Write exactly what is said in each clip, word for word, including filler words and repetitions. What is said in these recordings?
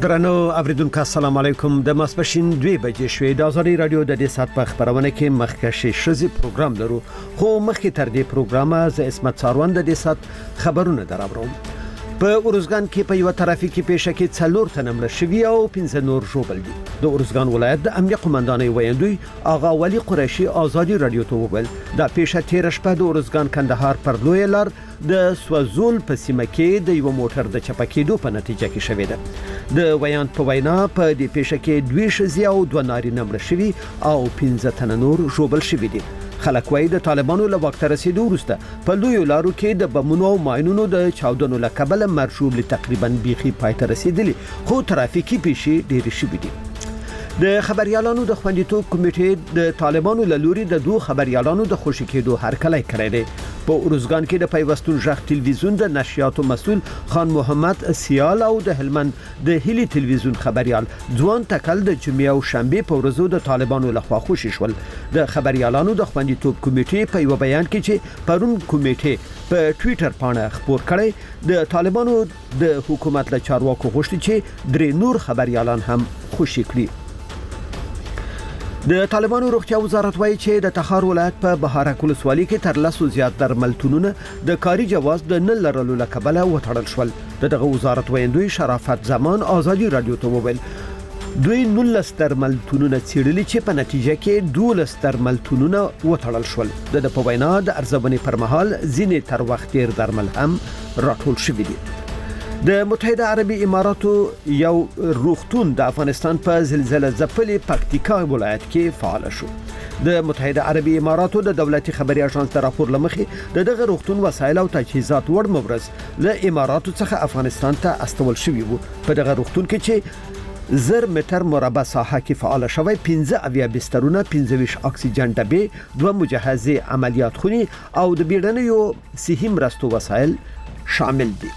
درنو اوریدونکو السلام علیکم د ماسپښین دوه بجې شوې د ازادي رادیو د دې سات په خبرونه کې مخکښي شزي پروګرام لرو خو مخکې تر دې پروګرامه ز اسمت ساروان د دې سات خبرونه دراوړم. په اورزګان کې په یو ترافیکي پیښه کې څلور تنه مړه شوي او پنځه نور ژوبل دي. د اورزګان ولایت د امنیت قومندانۍ ویاندوی آغا ولی قریشي ازادي رادیو ته وویل دا پیښه تیر شپه د اورزګان کندهار پر لوی لار د سوازول په سیمه کې د یو موټر د چپکېدو په نتیجه کې شوې ده. د ویان په وینا په دې پیښه کې دوه شزي او دوه نارینه مړه شوي او پنځه تنه نور ژوبل شوي دي. خلک وايي د طالبانو له وخت رسیدو وروسته په لوی لارو کې د بمونو او ماينونو د چاودنو له کبله مرشوب تقریبا بيخي پای ته رسیدلی خو ترافیکي پیښې ډېرې شوې دي. د خبريالانو د خوندیتوب کمیټې د طالبانو له لوري د دوه خبريالانو د خوشی کېدو هرکلی کړی دی. په اورزګان کې د پیوستون ژغ ټلویزیون د نشریاتو مسؤل خان محمد سیال او د هلمند د هلي ټلویزیون خبريال ځوان تکل د جمعې او شنبه په ورځو د طالبانو لخوا خوشی شول. د خبريالانو د خوندیتوب کمیټې په یو بیان کې چې پرون کمیټې په ټوئیټر باندې خبر کړی د طالبانو د حکومت له چارواکو غوښتي چې درې نور خبريالان هم خوشی کړي. د طالبانو روغتیا وزارت وایي چې د تخار ولایت په بهارک ولسوالۍ کې تر لسو زیات درملتونونه د کاري جواز د نه لرلو له کبله وتړل شول. دغه وزارت ویاندوی شرافت زمان ازادي رادیو ته وویل دوی نولس درملتونونه څېړلي چې په نتیجه کې دولس درملتونونه وتړل شول. د په وینا د ارزونې پر مهال ځینې تر وخت ډیر درمل هم راټول شوي دي. د متحده عربي اماراتو یو روغتون د افغانستان په زلزلې ځپلې پکتیکا ولایت کې فعال شو. د متحده عربي اماراتو د دولتي خبري اژانس د راپور لمخې د دغه روغتون وسایل او تجهیزات وړ مبرز له اماراتو څخه افغانستان ته استول شوی وو. په دغه روغتون کې چې زر متر مربع ساحه کې فعال شوی پنځه اویا بسترونه، پنځه ویشت اکسیجن ډبې، دوه مجهزه عملیات خونې او د بیړنیو صحي مرستو وسایل شامل دي.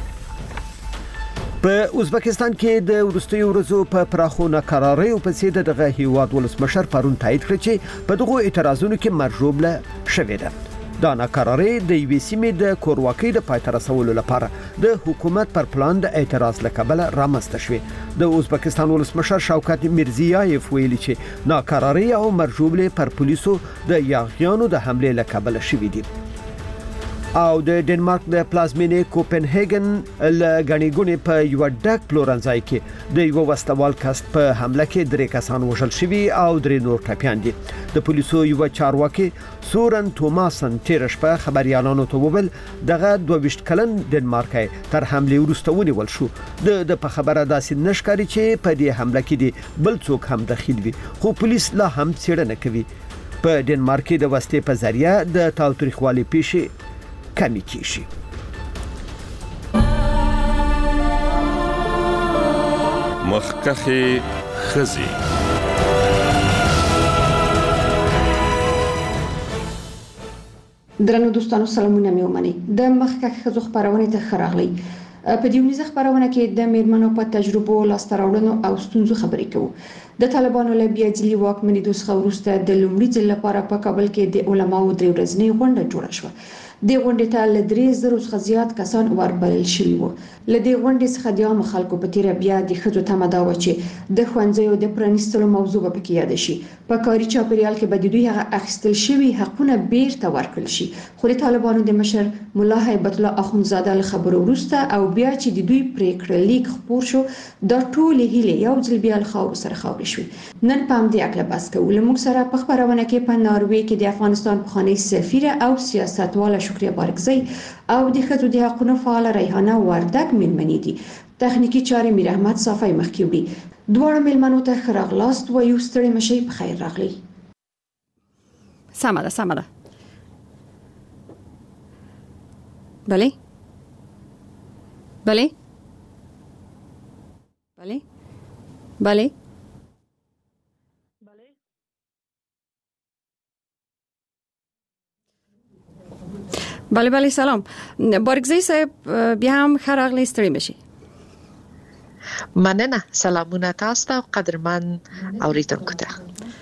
په ازبکستان کې د وروستیو ورځو په پراخو ناکراریو په سید دغه هیواد ولسمشر پرون تایید کړ چې په دغه اعتراضونو کې مرجوب له شوې ده. دا ناکراری د یوې سیمې د کورواکۍ د پای ته رسولو لپاره د حکومت پر پلان د اعتراض له کبله رامنځته شوې. د ازبکستان ولسمشر شوکت میرزیایف ویلي چې ناکراری او مرجوب له پر پولیسو د یاغیانو د حمله له کبله شوې دي. او د ډنمارک د پلازمینې کوپنهاګن له غنیګونې په یو ډک پلورنځای کې د یو وسلوال کس په حمله کې درې کسان وژل شوي او درې نور ټپیان دي. د پولیسو یو چارواکي سورن توماسن تیر شپه خبريالانو ته وویل دغه دوه ویشت کلن ډنمارکای تر حمله وروسته ونیول شو. د په خبره داسې نشکاري چې په دې حمله کې دي بل څوک هم دخیل وي خو پولیس لا هم څېړنه کوي. په ډنمارک کې د وسلې په ذریعہ د تاوتریخوالي پیښې کمی کیږي. مخکخي خزي درنو دوستانو سلامونه مې ومنئ. د مخکخ خزو خبرونه ته خراغلی. په دې ونیزه خبرونه کې د میرمنو په تجربو لاستراوړنو او ستونزو خبرې کوو. د طالبانو له بیا ځلي واکمنۍ د څخه وروسته د لومړي ځل لپاره په کابل کې د علماو درې ورځنۍ غونډه جوړه شوه. د غونډې ته له درې زره څخه زیات کسان وربلل شوي وو. له دې غونډې څخه د عام خلکو په تیره بیا د ښځو تمه دا وه چې د ښوونځیو د پرانیستلو موضوع به پکې یاده شي. په کاري چاپیریال کې به د دوی هغه اخیستل شوي حقونه بیرته ورکړل شي. خو د طالبانو د مشر ملا هیبت الله اخونزاده له خبرو وروسته او بیا چې د دوی پریکړه لیک خپور شو دا ټولې هیلې یو ځل بیا له خاورو سره خاورې شوې. نن په همدې اړه بحث کوو. له موږ سره په خبرونه کې په ناروې کې د افغانستان پخوانۍ سفیره او سیاستواله شکریه بارکزی او د ښځو د حقونو فعال ریحانه وردګ مېلمنې دي. تخنیکی چارې میر احمد صافی مخکې وړي. دواړه مېلمنو ته ښه راغلاست وایو. ستړي مشئ، په خیر راغلی. سمه ده سمه ده. بله بله بله بله بله بله سلام. بارکزی صاحب بیا هم ښه راغلی، ستړي مشئ. مننه. سلامونه تاسو ته قدرمن اوریدونکو ته.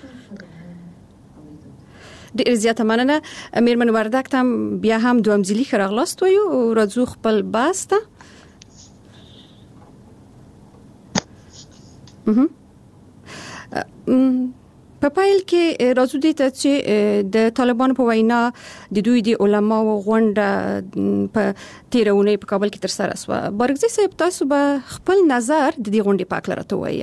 ډېر زیاته مننه. میرمن وردګ ته بیا هم دوهم ځلي ښه راغلاست وایو. راځو خپل بحث ته. په پایل کې راځو دي ته چې د طالبانو په وینا د دوی د علماو غونډه په تیرونه په کابل کې تر سره شوه. بارګزی صاحب تاسو به خپل نظر د دې غونډې په اړه راته وایي.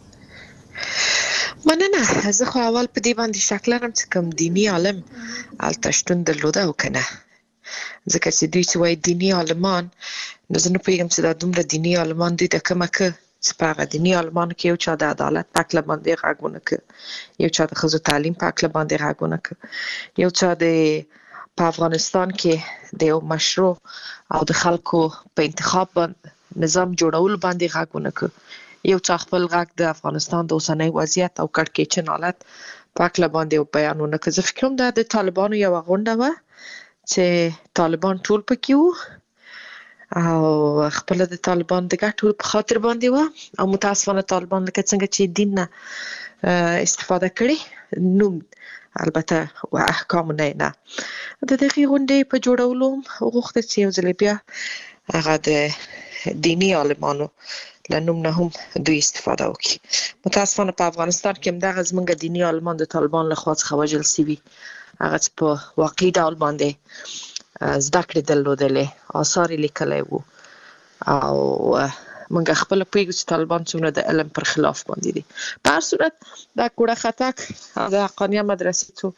مننه. زه خو اول په دې باندې شک لرم چې کوم دینی عالم التشتون درلوده وکنه، ځکه چې دوی چې وایي دینی عالمان، نو زه نه پوهیږم چې دا دومره دینی عالمان دوی د کومه که چې په هغه دیني عالمانو کې یو چا د عدالت په هکله باندې غږ ونه کړ، یو چا د ښځو تعلیم په هکله باندې غږ ونه کړ، یو چا د په افغانستان کې د یو مشروع او د خلکو په انتخاب باندې نظام جوړول باندې غږ ونه کړ، یو چا خپل غږ د افغانستان د اوسنۍ وضعیت او کړکېچن حالت په هکله باندې بیان ونه کړ. زه فکر کوم دا د طالبانو یوه غونډه وه چې طالبان ټول پکې وو او خپل د طالبان د ګټو په خاطر باندې و، او متاسفانه طالبان لکه څنګه چې دین نه استفاده کړي، نو البته و احکام نه نه د دغه غونډې په جوړولو وغوښته چې یو ځل بیا هغه د دینی عالمانو لنوم نه هم دوی استفاده وکړي. متاسفانه په افغانستان کې هم دغه زمونږ دینی عالمان د طالبان له خوا څخه وژل شوي، هغه چې په واقعي ډول باندې زده کړې درلودلې، آثار یې لیکلی وو، او موږ خپل پوهیږو چې طالبان څومره د علم پر خلاف باندې دي. په هر صورت دا کوړه خطک د حقانیه مدرسې څو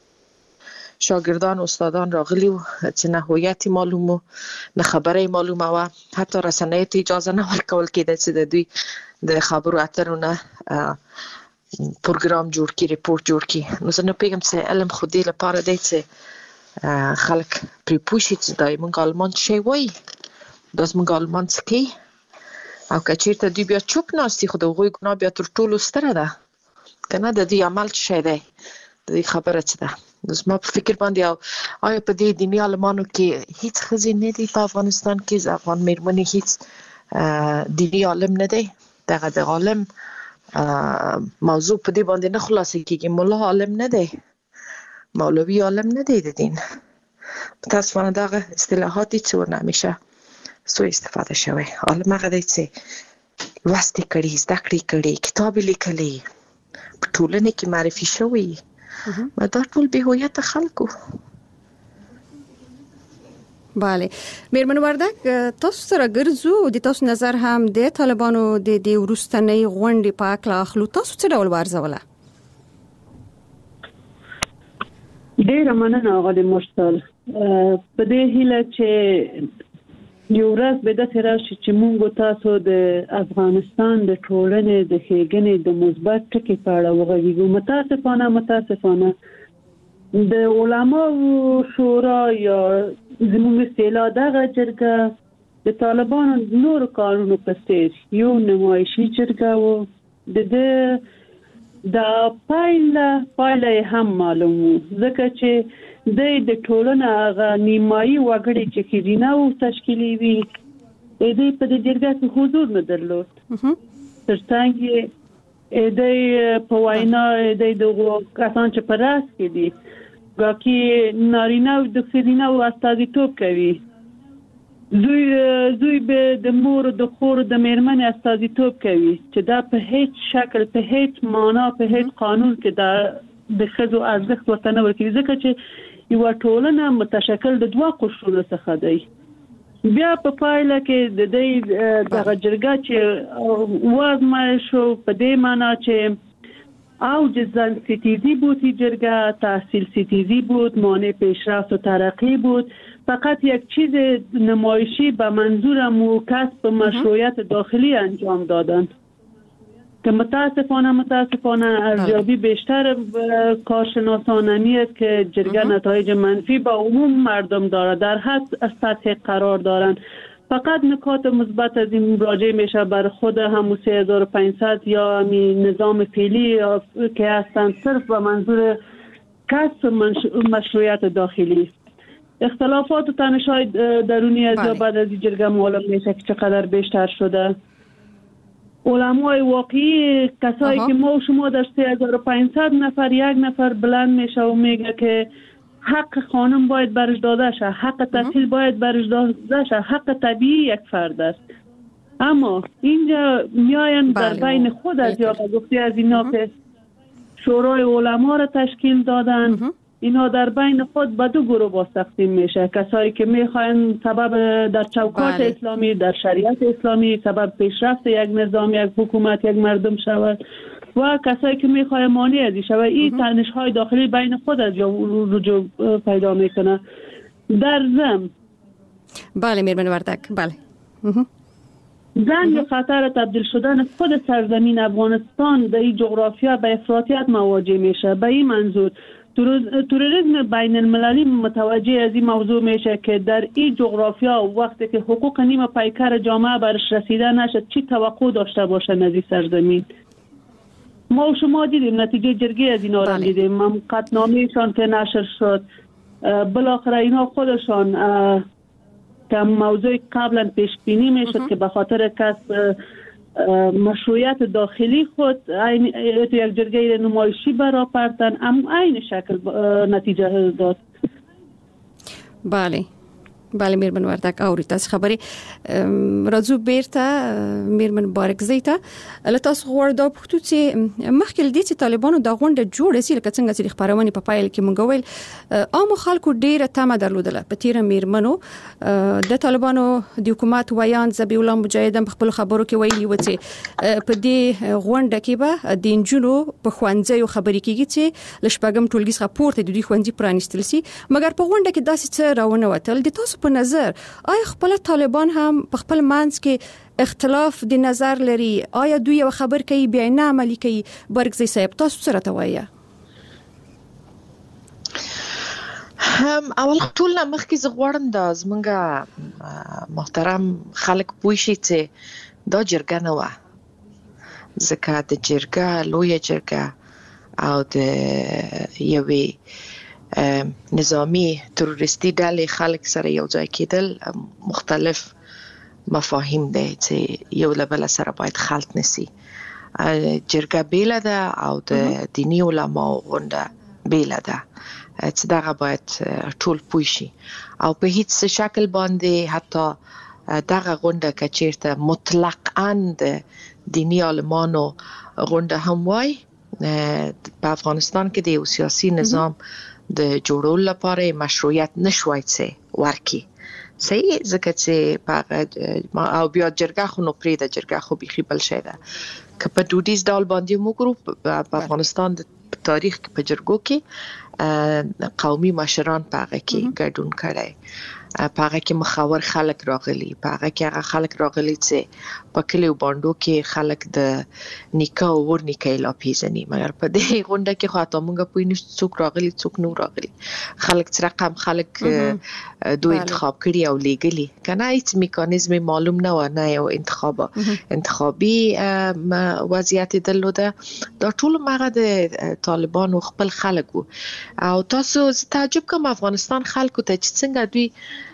شاګردان استادان راغلي وو چې نه هویت معلوم وو نه خبره معلومه وه، حتی رسنیو ته اجازه نه ورکول کېده چې د دوی د خبرو اترو نه پروګرام جوړ کړي، ریپورټ جوړ کړي. نو زه نه پوهیږم چې علم خو دې لپاره دی چې خلک پرې پوه شي چې دا موږ عالمان څه شی وایي، دا زموږ عالمان څه کوي، او که چېرته دوی بیا چوپ ناست دي خو د هغوی ګناه بیا تر ټولو ستره ده که نه، د دوی عمل څه شی دی، د دوی خبره څه ده. نو زما په فکر باندې او آیا په دې دیني عالمانو کې هیڅ ښځې نه دي په افغانستان کې، افغان مېرمنې هیڅ دیني عالم نه دی، دغه د عالم موضوع په دې باندې نه خلاصه کېږي. ملا عالم نه دی، مولوی عالم نه دی د دین. متاسفانه دغه اصطلاحات دي چې ورنه همیشه سوء استفاده شوی. عالم هغه دی چې لوست یې کړي، زده کړې کړي، کتاب یې لیکلی، په ټولنې کې معرفي شوی، دا ټول بې هویته خلکو. بله میرمن وردک، تاسو سره ګرځو، د تاسو نظر هم د طالبانو د دې وروستنۍ غونډې په هکله اخلو. تاسو څه ډول وارزوله؟ ډیره مننه آغا مرسل. په دې هیله چې یو ورځ به داسې راشي چې موږ تاسو د افغانستان د ټولنې د ښېګڼې د مثبت ټکي په اړه وغږیږو. متاسفانه متاسفانه د علماو شورا یا زموږ اصطلاح دغه جرګه د طالبانو نورو کارونو په څېر یو نمایشي جرګه و. د ده دا پایله پایله هم معلوم وو، ځکه چې دوی د ټولنه هغه نیمایي وګړي چې ښځینه وو تشکیلوي، دوی په دې جرګه کې حضور نه درلود. تر څنګ یې دوی په وینا دوی دغو کسان چې په راس کې دي ګاکې نارینه او د ښځینه استازیتوب کوي، زوی زوی به د مور د خور د میرمن استازیتوب کوي، چې دا په هیڅ شکل په هیڅ معنا په هیڅ قانون کې دا د ښځو ارزښت ورته نه ورکوي، ځکه چې یوه ټولنه متشکل د دوه قشرونو څخه دی. بیا په پایله کې د دې دغه جرګه چې وازمایل شو په دې معنا چې اوج زن ستیزی بود، جرگه تحصیل ستیزی بود، مانع پیشرفت و ترقی بود. فقط یک چیز نمایشی به منظور کسب مشروعیت داخلی انجام دادند که متاسفانه متاسفانه ارزیابی بیشتر کارشناسانه است که جرگه نتایج منفی با عموم مردم داره، در حد سطح قرار دارند. فقط نکات مثبت از این راجع میشه بر خود همون سه هزار و پانصد یا نظام فعلی که هستند، صرف به منظور کسب مشروعیت داخلی. اختلافات و تنش‌های درونی از یا بعد از این جرگه معلوم میشه که چقدر بیشتر شده. علمای واقعی کسایی که ما و شما در سه هزار و پانصد نفر یک نفر بلند میشه و میگه که حق خانم باید برش داده شه، حق تحصیل باید برش داده شه، حق طبیعی یک فرد است. اما اینجا میاین در بین خود از یا گفتی از اینا که شورای علما را تشکیل دادن، اینا در بین خود به دو گروه تقسیم میشه. کسایی که میخواین سبب در چوکات بله. اسلامی، در شریعت اسلامی سبب پیشرفت یک نظام، یک حکومت، یک مردم شود، و کسایی که میخواین مانع ازی شود. این تنش های داخلی بین خود از یا رجوع پیدا میکنه. در ضمن بله میرمن وردک بله زن یا خطر تبدیل شدن خود سرزمین افغانستان به این جغرافیا به افراطیت مواجه میشه. به این منظور تروریسم بین المللی متوجه از این موضوع میشه که در این جغرافیا وقتی که حقوق نیمه پیکر جامعه برش رسیده نشد چی توقع داشته باشه از این سرزمین. ما و شما دیدیم نتیجه جرگه از اینا را دیدیم. من قطعنامه‌شان که نشر شد، بالاخره اینا خودشان که موضوع قبلا پیش بینی میشد که به خاطر کسب مشروعیت داخلی خود این یک جرگه نمایشی برآوردن، اما این شکل نتیجه داد. بله بله میرمن وردک اوری تاسو خبري راځو بیرته میرمن بارکزی ته لتاسو غوړ دا پښتو چې مخکې د دې طالبانو د غونډه جوړه سي لکه څنګه چې خبرونه په پایل کې مونږ ویل عام خلکو ډیره تمه درلودله په تیر میرمنو د طالبانو د حکومت ویان ذبی الله مجاهدین په خپل خبرو کې ویلي و چې په دې غونډه کې به د انجونو په خوانځي خبرې کیږي چې لشپګم ټولګي څخه پورته د دوی خوانځي پرانستل سي مګر په غونډه کې داسې څه راونه وتل د تاسو په نظر آیا خپل طالبان هم په خپل منځ کې اختلاف د نظر لري؟ آیا دوی یو خبر کوي بیا نه عملي کوي؟ برګزی صاحب تاسو سره توایه. هم اول ټول مخکې زغوړم د زمونږه محترم خلک پوه شي چې دا جرګه نه و، ځکه د جرګه لویه جرګه او د یوې نظامی تروریستی ډلې خلک سره یو ځای کېدل مختلف مفاهیم دی چې یو له بل سره باید خلط نسی. جرګه بیله ده او د دینی علماو غونډه بیله ده چې دغه باید ټول پوه شي او په هیڅ شکل باندې حتی دغه غونډه که چیرته مطلقاً د دینی علمانو غونډه هم وای په افغانستان کې د یو سیاسي نظام د جوړولو لپاره مشروعیت نشوي څه ورکی صحیح، ځکه چې او بیا جرګه خو نو پرې د جرګه خو بيخي بل شي ده که په دودیز ډول باندې موږ په افغانستان د تاریخ په جرګو کې قومي مشران په هغه کې ګډون کړي، په هغه کې مخاور خلک راغلي، په هغه کې هغه خلک راغلي چې په کلیو باندې کې خلک د نیکه او ور نیکه لا پیژني، مګر په دې غونډه کې خو ته مونږ پوه نشو څوک راغلي څوک نو راغلي، خلک چې رقم خلک دوی انتخاب کړي او لګلي کنه هیڅ میکانیزم معلوم نه و، نه یو انتخاب انتخابي وضعیت درلوده. دا ټول مغه د طالبانو خپل خلک وو او تاسو تعجب کوم افغانستان خلکو ته چې څنګه دوی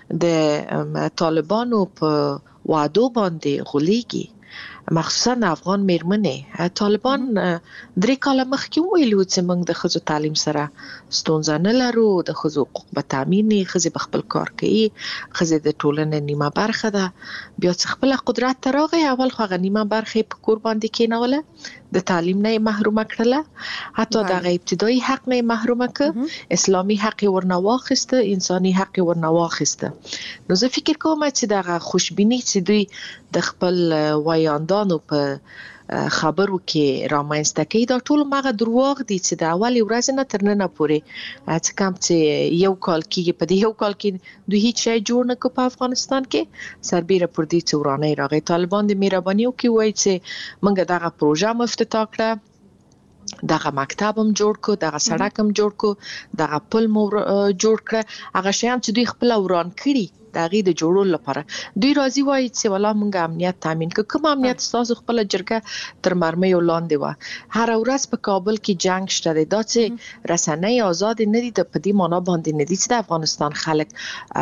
د طالبانو په وعدو باندې غولېږي، مخصوصا افغان میرمنې. طالبان درې کاله مخکې ویلو چې موږ د ښځو تعلیم سره ستونزه نه لرو، د ښځو حقوق به تامین وي، ښځې به خپل کار کوي، ښځې د ټولنې نیمه برخه ده. بیا چې خپل قدرت ته راغی اول خو هغه نیمه برخه په کور باندې کېنوله، د تعلیم نه محرومه کړله، حتی د ابتدایي حق نه محرومه کړه، اسلامي حق ورنه واخیسته، انساني حق ورنه واخیسته. نو زه فکر کوم چې دغه خوشبینی چې دوی د خپل وایاندانو په خبرو کې رامنځته کوي دا ټول مغه دروغ دي چې د اولي ورځ نه تر نن پورې چې کوم چې یو کال کې په دې یو کال کې دوی هیڅ شی جوړ نه کړ په افغانستان کې، سربېره پر دې چې ورانه راغی. طالبان د مهرباني وکي وای چې موږ دغه پروژه مفتتح کړه، دغه مکتب هم جوړ کو، دغه سړک هم جوړ کو، دغه پل مو جوړ کړ، هغه شیان چې دوی خپل وران کړي دغه د جوړول لپاره دوی راضي وای چې ولا مونږه امنیت تامین ک کوم امنیت تاسو خپل جرګه تر مرمۍ ولاندې و. هر ورځ په کابل کې جنگ شته دا چې رسنۍ آزاد نه دي د پدی معنا باندې نه دي چې د افغانستان خلک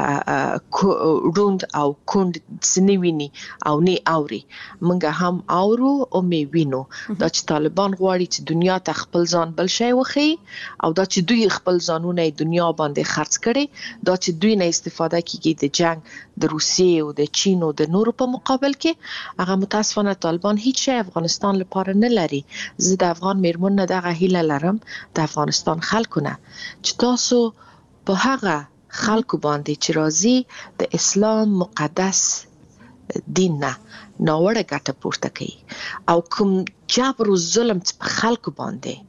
روند او کند سنویني او نه اوري، مونږه هم اورو او می وینو دا چې طالبان غواړي چې دنیا ته خپل ځان بل شي وخی او دا چې دوی خپل ځانونه دنیا باندې خرڅ کړي، دا چې دوی نه استفاده کوي د جنگ د روسیې او د چین او د نورو په مقابل کې هغه متاسفانه طالبان هیڅ شی افغانستان لپاره نه لري. زه د افغان میرمنو دغه هیله لرم د افغانستان خلکو نه چې تاسو په هغه خلکو باندې چې راځي د اسلام مقدس دین نه ناوړه ګټه پورته کوي او کوم جبر او ظلم چې په خلکو باندې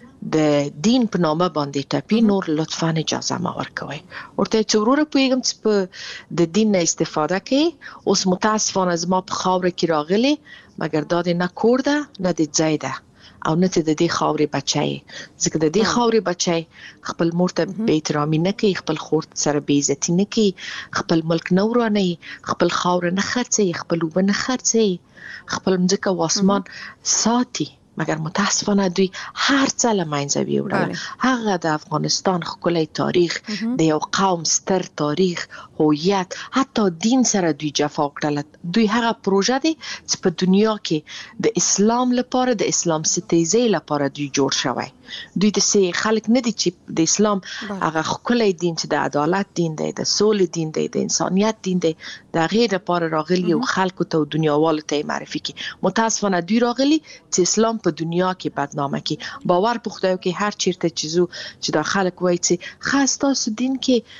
د دین په نامه باندې ټاپي نور لطفاً اجازه ما ورکوي ورته چې وروره پوهیږم چې په د دین نه استفاده کوي. اوس متاسفانه زما په خاوره کې راغلي مګر دا د نه کور ده نه د ځای ده او نه د دې خاورې بچی ځکه د دې خاورې بچی خپل مور ته بې احترامي نه کوي خپل خور سره بې عزتي نه کوي خپل ملک نه ورانوي خپل خاوره نه خرڅوي خپل اوبه نه خرڅوي خپل مځکه او اسمان ساتي مګر متاسفانه دوی هر څه له منځه ویوړل. هغه د افغانستان ښکلی تاریخ د یو قوم ستر تاریخ هویت حتی دین سره دوی جفا وکړله. دوی هغه پروژه دی چې په دنیا کې د اسلام لپاره د اسلام ستیزۍ لپاره دوی جوړ شوی. دوی د سه خلک نه دي چې د اسلام هغه ښکلی دین چې د عدالت دین دی د سولې دین دی د انسانیت دین دی د غیر لپاره راغلي او خلکو ته او دنیاوالو ته معرفي کی. متاسفانه دوی راغلي چې اسلام په دنیا کې بدنامه کی. باور په خدای کې هر چیرته چیزو چې د خلک وایي چې خاص تاسو دین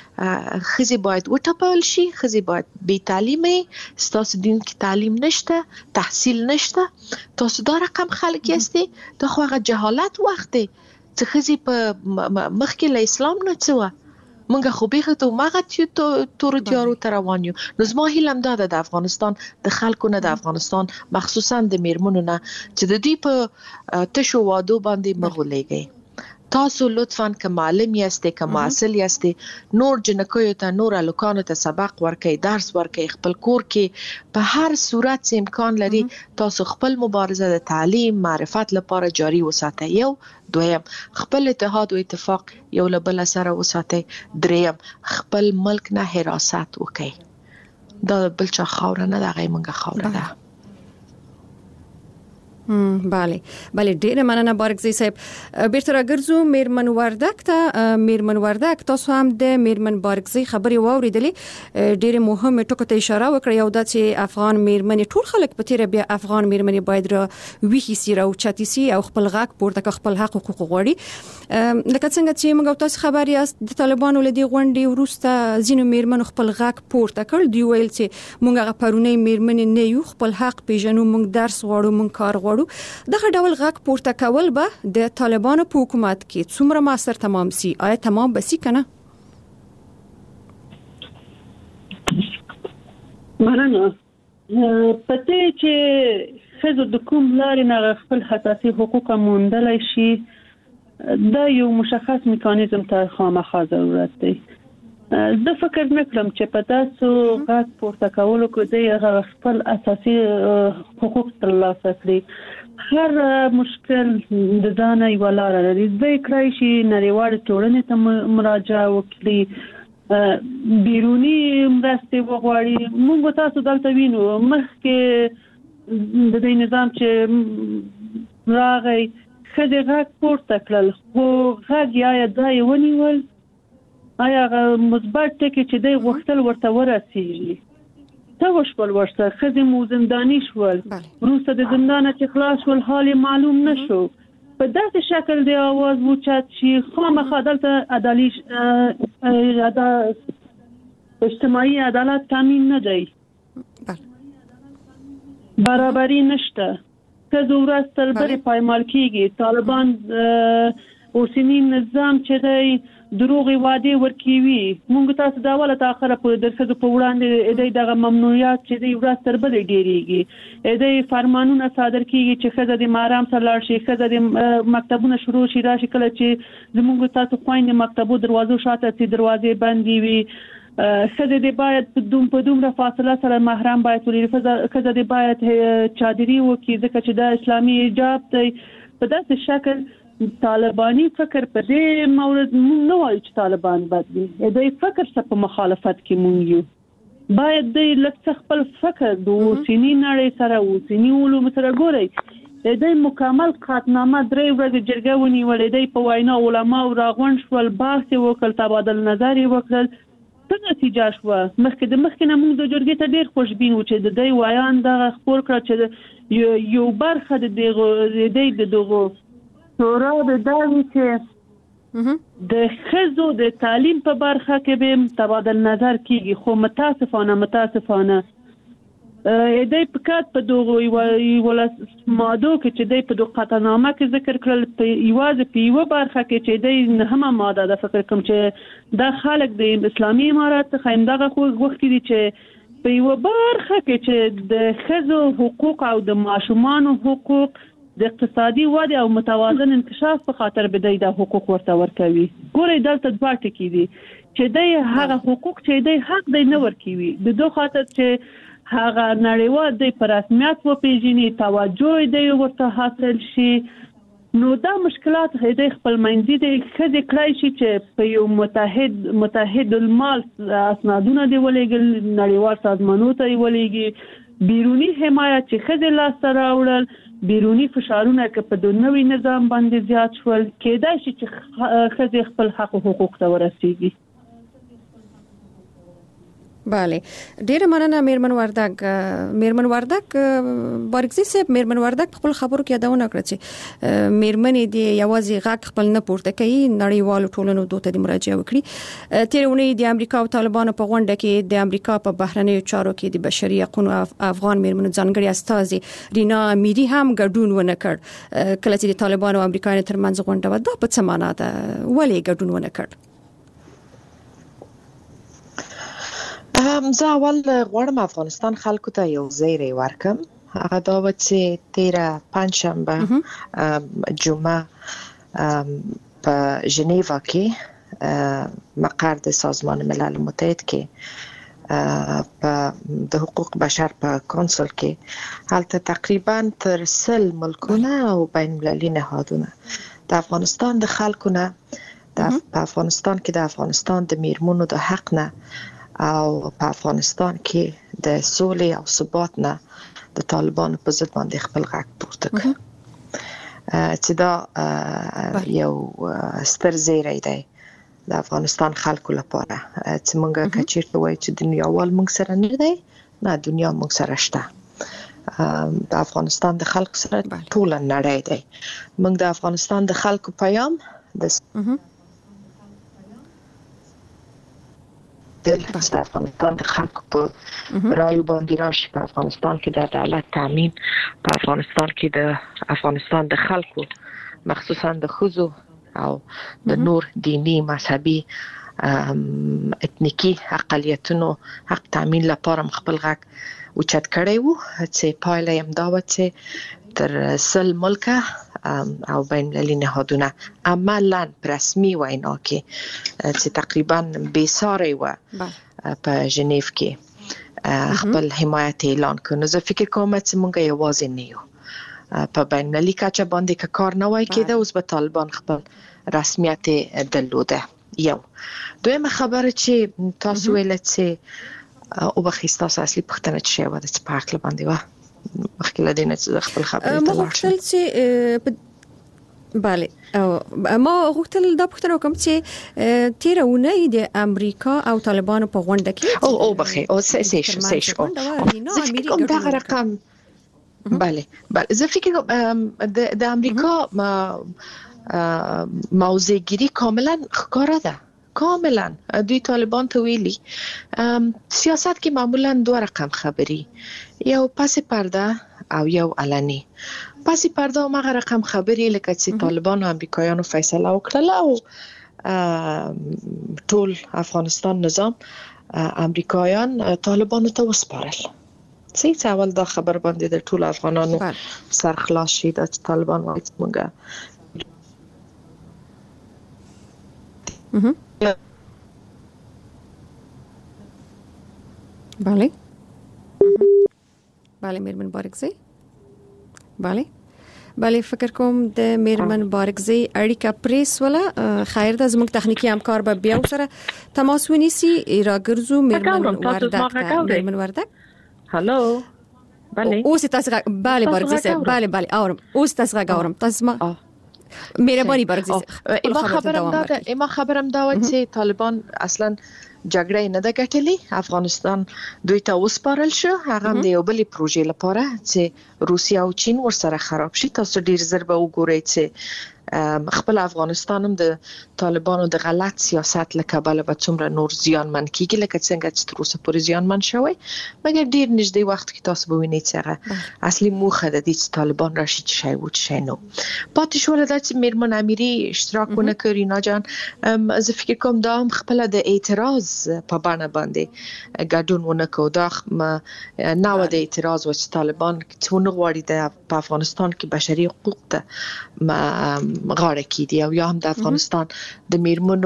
کې خزي باید وټپل شي خزي باید بې تعلیمه تاسو دین کې تعلیم نشته تحصیل نشته تاسو دا رقم خلک یاستئ دا خو هغه جهالت وخت دی چې خزي په مخکې له اسلام نه څه مونږ خو به ته ماغه چې تور تیارو تر روان یو. نو زما هیله هم دا د افغانستان د خلکو نه د افغانستان مخصوصا د میرمنو نه چې د دوی په تشو وادو باندې مغولېږي. تاسو لطفاً که معلم یاستئ که معسل یاستئ نور جنکیو ته نور الکانو ته سبق ورکړئ درس ورکړئ خپل کور کې په هر صورت چې امکان لري تاسو خپل مبارزه د تعلیم معرفت لپاره جاری وساتئ. یو دویم خپل اتحاد او اتفاق یو له بل سره وساتئ. دریم خپل ملک نه حراست وکړئ دا بل چا خاور نه ده غي منګه خاور ده. بله بله ډیره مننه بارکزی صاحب. بیرته راګرځو میرمن وردک ته. میرمن وردک تاسو هم د میرمن بارکزی خبرې واوریدلې ډیره مهمه ټکو ته اشاره وکړه یو د چې افغان میرمن ټول خلک په تیر بیا افغان میرمن باید را ویخي سي او چاتی سي او خپل غاک پورته خپل حق حقوق غوړي. لکه څنګه چې موږ تاسو خبري است د طالبانو لدی غونډې وروسته زینو میرمن خپل غاک پورته کړ دی ویل چې موږ هغه پرونی میرمن نه یو خپل حق پیژنو موږ درس غواړو موږ کار غواړو. دغه ډول غاک پورته کول به د طالبانو په حکومت کې څومره ماستر تمام سي آیا تمام بسی کنه؟ مننه. پته چې خزو د کوم لارې نه خپل حساسي حقوق موندلای شي دا یو مشخص میکانیزم ته خامخا ضرورت دی. زه فکر نکړم چې په تاسو غاک پورته کولو کې د خپل اساسي حقوق ترلاسه کړئ. هر مشکل د ځانه یو لار لري. زه کړای شي نړیوال ټولنې ته مراجعه وکړي بیرونی مرستې وغواړي. موږ تاسو دلته وینو مخکې د دې نظام چې راغی خځې غاک پورته کړل خو غاک یا دای ونیول آیا مثبت ټکی چې دی غوښتل ورته ورسیږي څه وشول ورسره خځې مو زنداني شول وروسته د زندانه چې خلاص شول حال معلوم نشو په داسې شکل دی आवाज وچات چې خامخا دلته عدالت اجتماعي عدالت تامین نه دی برابرۍ نشته خځو ورځ تر بلې پایمال کیږي. طالبان اوسنی نظام چې دی دروغي وعده ورکوي. موږ تاسو دا ولا تاخره په درسګه په وړاندې د دغه ممنوعیت چې دی ورځ تر بلې ډیریږي. د فرمانونه صادر کیږي چې خزه د مارام سره لاړ شي خزه د مکتبونو شروع شي راشي کله چې زموږ تاسو خويند مکتبو دروازو شاته سي دروازې بندي وي خزه د باید په دوم په دومره فاصله سره محرم باید ولري خزه د باید چادري وکي ځکه چې د اسلامي حجاب دی. په داسې شکل طالبانی فکر په دې مورد نه وایي چې طالبان بد دي. دوی فکر څه په مخالفت کې مونږ یو باید دوی لکه خپل فکر د اوسنی نړۍ سره اوسنی علوم سره ګوري. دوی مکمل قاطنامه درې ورځې جرګه ونیولې. دوی په وینا علما او راغون شول بحث وکړ تبادل نظر وکړل څه نتیجه شوه. مخکې د مخکې نه موږ د جرګې ته ډېر خوشبین وو چې د دوی ویان دغه خپور کړه چې یو برخه د دوی د دغو شورا د دا وي چې د ښځو د تعلیم په برخه کې به تبادل نظر کېږي، خو متاسفانه متاسفانه دوی فقط په دغه ولس ماده کې چې دوی په دغه قطعنامه کې ذکر کړل په یوازې په یوه برخه کې چې دوی نهمه ماده د فکر کوم چې دا خلک د اسلامي امارات څخه همدغه خو وختي دي چې په یوه برخه کې چې د ښځو حقوق او د ماشومانو حقوق د اقتصادي وده او متوازن انکشاف په خاطر به دوی د حقوق ورته ورکوي. ګورې دلته دوه ټکي دي چې دوی هغه حقوق چې دوی حق دی نه ورکوي، د دوه خاطر چې هغه نړیوال دی په رسمیت وپیژني، توجه دی ورته حاصل شي، نو دا مشکلات دی خپل منځي دی ښځې کړای شي چې په یو متحد متحد المال اسنادونه دی ولېږل، نړیوال سازمانونو ته یې ولېږي، بیروني حمایت چې ښځې لاسته راوړل، بیروني فشارونه که په د نوي نظام باندې زیات شول، کېدای شي چې ښځې خپل حق او حقوق ته ورسیږي. بله، ډیره مننه میرمن وردک. میرمن وردک بارګزي صاحب، میرمن وردک خپل خبرو کې یادونه کړه چې میرمنې د یوازې غږ خپل نه پورته کوي، نړیوالو ټولنو دوته د مراجعه وکړي. تیرونی د امریکا او طالبانو په غونډه کې د امریکا په بهرنیو چارو کې د بشري حقوقو افغان میرمنو ځانګړي استاذ رینا میری هم ګډون ونه کړ. کله چې د طالبانو او امریکایانو ترمنځ غونډه و، دا په څه معنا ده؟ ولې ګډون ونه کړ؟ زه اول غواړم افغانستان خلکو ته یو زیری ورکم. هغه دا و چې تیره پنجشنبه جمعه په ژنیوا کې مقر د سازمان ملل متحد کې په د حقوق بشر په کونسل کې هلته تقریبا تر سل ملکونه او بین المللي نهادونه د افغانستان د خلکو نه د افغانستان کې د افغانستان د میرمنو د حق نه او په افغانستان کې د سولې او ثبات نه د طالبانو په ضد باندې خپل غږ پورته کړ، چې دا یو ستر زیری دی د افغانستان خلکو لپاره، چې موږ کچیرته وایو چې دنیاوال موږ سره نه دی، نه دنیا موږ سره شته. د افغانستان د خلکو سره ټول نړۍ دی. موږ د افغانستان د خلکو پیام د د افغانستان د خلکو په رایو باندې راشي، په افغانستان کې د عدالت تامین، په افغانستان کې د افغانستان د خلکو مخصوصا د ښځو او د نور دینی مذهبي اتنیکي اقلیتونو حق تامین لپاره خپل غږ اوچت کړی وو، چې پایله یې همدا وه چې تر سل ملکه او بین المللي نهادونه عملاً په رسمي وینا کې چې تقریبا بې ساري وه په ژنیو کې خپل حمایت اعلان کړ. نو زه فکر کوم چې موږ یوازې نه یو په بین المللي کچه باندې که کار نه وای کېده، اوس به طالبان خپل رسمیت درلوده. یو دویمه خبره چې تاسو ویل چې او بخښئ ستاسو اصلي پوښتنه څه وه چې په هکله باندې وه مخکې له دې نه چې خپل خبرې ته لاړ شم. بله، ما غوښتل دا پوښتنه وکړم چې تیره اونۍ د امریکا او طالبانو په غونډه کې او او بخښئ او سې شو سې شو زه فکر کوم دغه رقم بله بله زه فکر کوم د امریکا موضع‌گیری کاملا ښکاره ده، کاملا دوی طالبان ته ویلي سیاست کې معمولا دوه رقم خبري، یو پس پرده او یو علني. پس پرده هم هغه رقم خبري لکه چې طالبان او امریکایانو فیصله وکړه او ټول افغانستان نظام امریکایان طالبانو ته وسپارل. څه اول دا خبر باندې د ټول افغانانو سر خلاص شي د طالبان وایي څنګه بله بله میرمن بارګزي، بله بله فکر کوم د میرمن بارګزي اړیکه پریس ولا خیر ده، زموږ تخنیکی همکار به بیا سره تماس ونیسي. راګرځو میرمن وردک ته. میرمن وردک هالو، بله اوس تاسو بله بارګزي، بله بله اورم اوس تاسو غاورم تاسو ما مهرباني برګزي اما خبرم دا اما خبرم دا و چې طالبان اصلا جګړه نه ده ګټلې. افغانستان دوی ته وسپارل شو، هغه د یو بلې پروژې لپاره چې روسیا او چین ورسره خراب شي. تاسو ډیر زر به وګورئ چې خپل افغانستان هم د طالبانو د غلط سیاست له کبله به څومره نور زیانمن کیږي لکه څنګه چې تر اوسه پورې زیانمن شوی. مګر ډیر نږدې وخت کې تاسو به وینئ چې هغه اصلي موخه د دې چې طالبان راشي چې شی و چې شی نو. پاتې شوله دا چې میرمن امیري اشتراک ونه کړي. نه جان زه فکر کوم دا هم خپل د اعتراض په بڼه باندې ګډون ونه کو. دا نو د اعتراض و چې طالبان څونه غواړي د افغانستان کې بشري حقوق ته غاړه کیدی او یا هم د افغانستان د میرمنو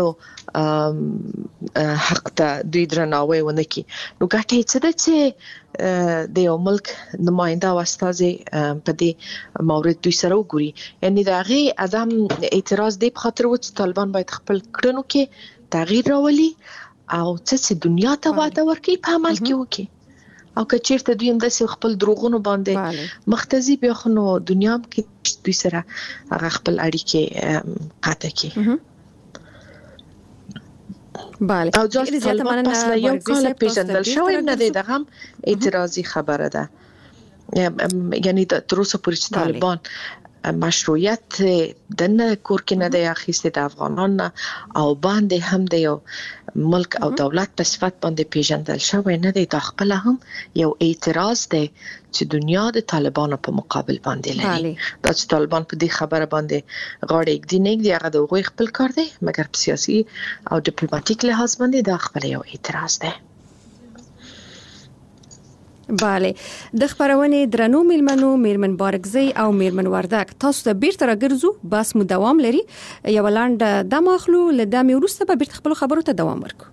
حق ته دوی درناوی ونه کی. نو ګټه څه ده چې د یو ملک نماینده او استازي په دې مورد دوی سره وګوري. یعنی دا غي ادم اعتراض دی په خاطر و چې طالبان باید خپل کړنو کې تغییر راولي او څه دنیا ته وعده ورکړي په عمل کې وکړي. او که چیرته دوی هم داسې خپل دروغونو باندې مختزي بیا خو نو دنیا هم کې دوی سره هغه خپل اړیکې قطع کړي. بله او ځکه طالبان پس له یو کال پیژندل شوی نه دی. دغه هم اعتراضي خبره ده. یعنی تر اوسه پورې چې طالبان مشروعیت دنه کور کې نه دی اخیسته د افغانانو او باندې هم د یو ملک او دولت په صفت باندې پیژندل شوی نه دی. دا خپل هم یو اعتراض دی چې دنیا د طالبانو په مقابل باندې لري. دا چې طالبان په دې خبره باندې غاړه ایږدي نه ایږدي هغه د هغوی خپل کار دی، مګر په سیاسي او ډیپلوماټیک لحاظ باندې دا خپل یو اعتراض دی. بله د خبرونه درنو میلمنو میرمن بارګزی او میرمن وردک تاسو ته بیرته راګرځو. بس مو دوام لري. یو لاند د ماخلو له دمه ورسته به بیرته خپل خبرو ته دوام ورکو.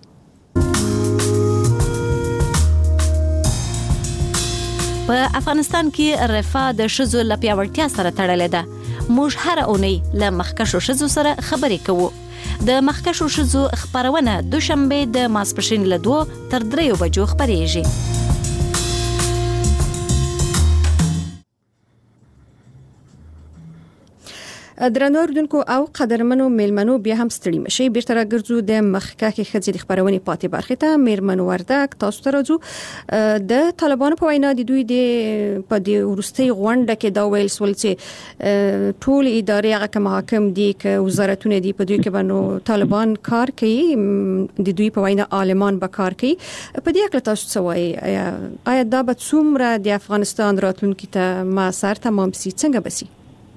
په افغانستان کې رفاه د شذو لپیاوړتیا سره تړلې ده. موږ هر اونۍ له مخکښو شذو سره خبرې کوو. د مخکښو شذو خبرونه دوشنبه د ماسپښین له دوه تر دریو بجو خبرېږي. درنو اوردونکو او قدرمنو میلمنو بیا هم ستړي مشي. بیرته راګرځو د مخکې خځې د خبرونې پاتې برخه ته. میرمن وردک تاسو ته راځو. د طالبانو په وینا د دوی د په د ورستي غونډه کې دا ویل سول چې ټول ادارې هغه کوم حاکم دي ک وزارتونه دي په دوی کې باندې طالبان کار کوي. د دوی په وینا عالمان به کار کوي. په دې اړه تاسو څه وایي؟ آیا دا به څومره د افغانستان راتلونکي ته ما سر تمام سي څنګه بسي؟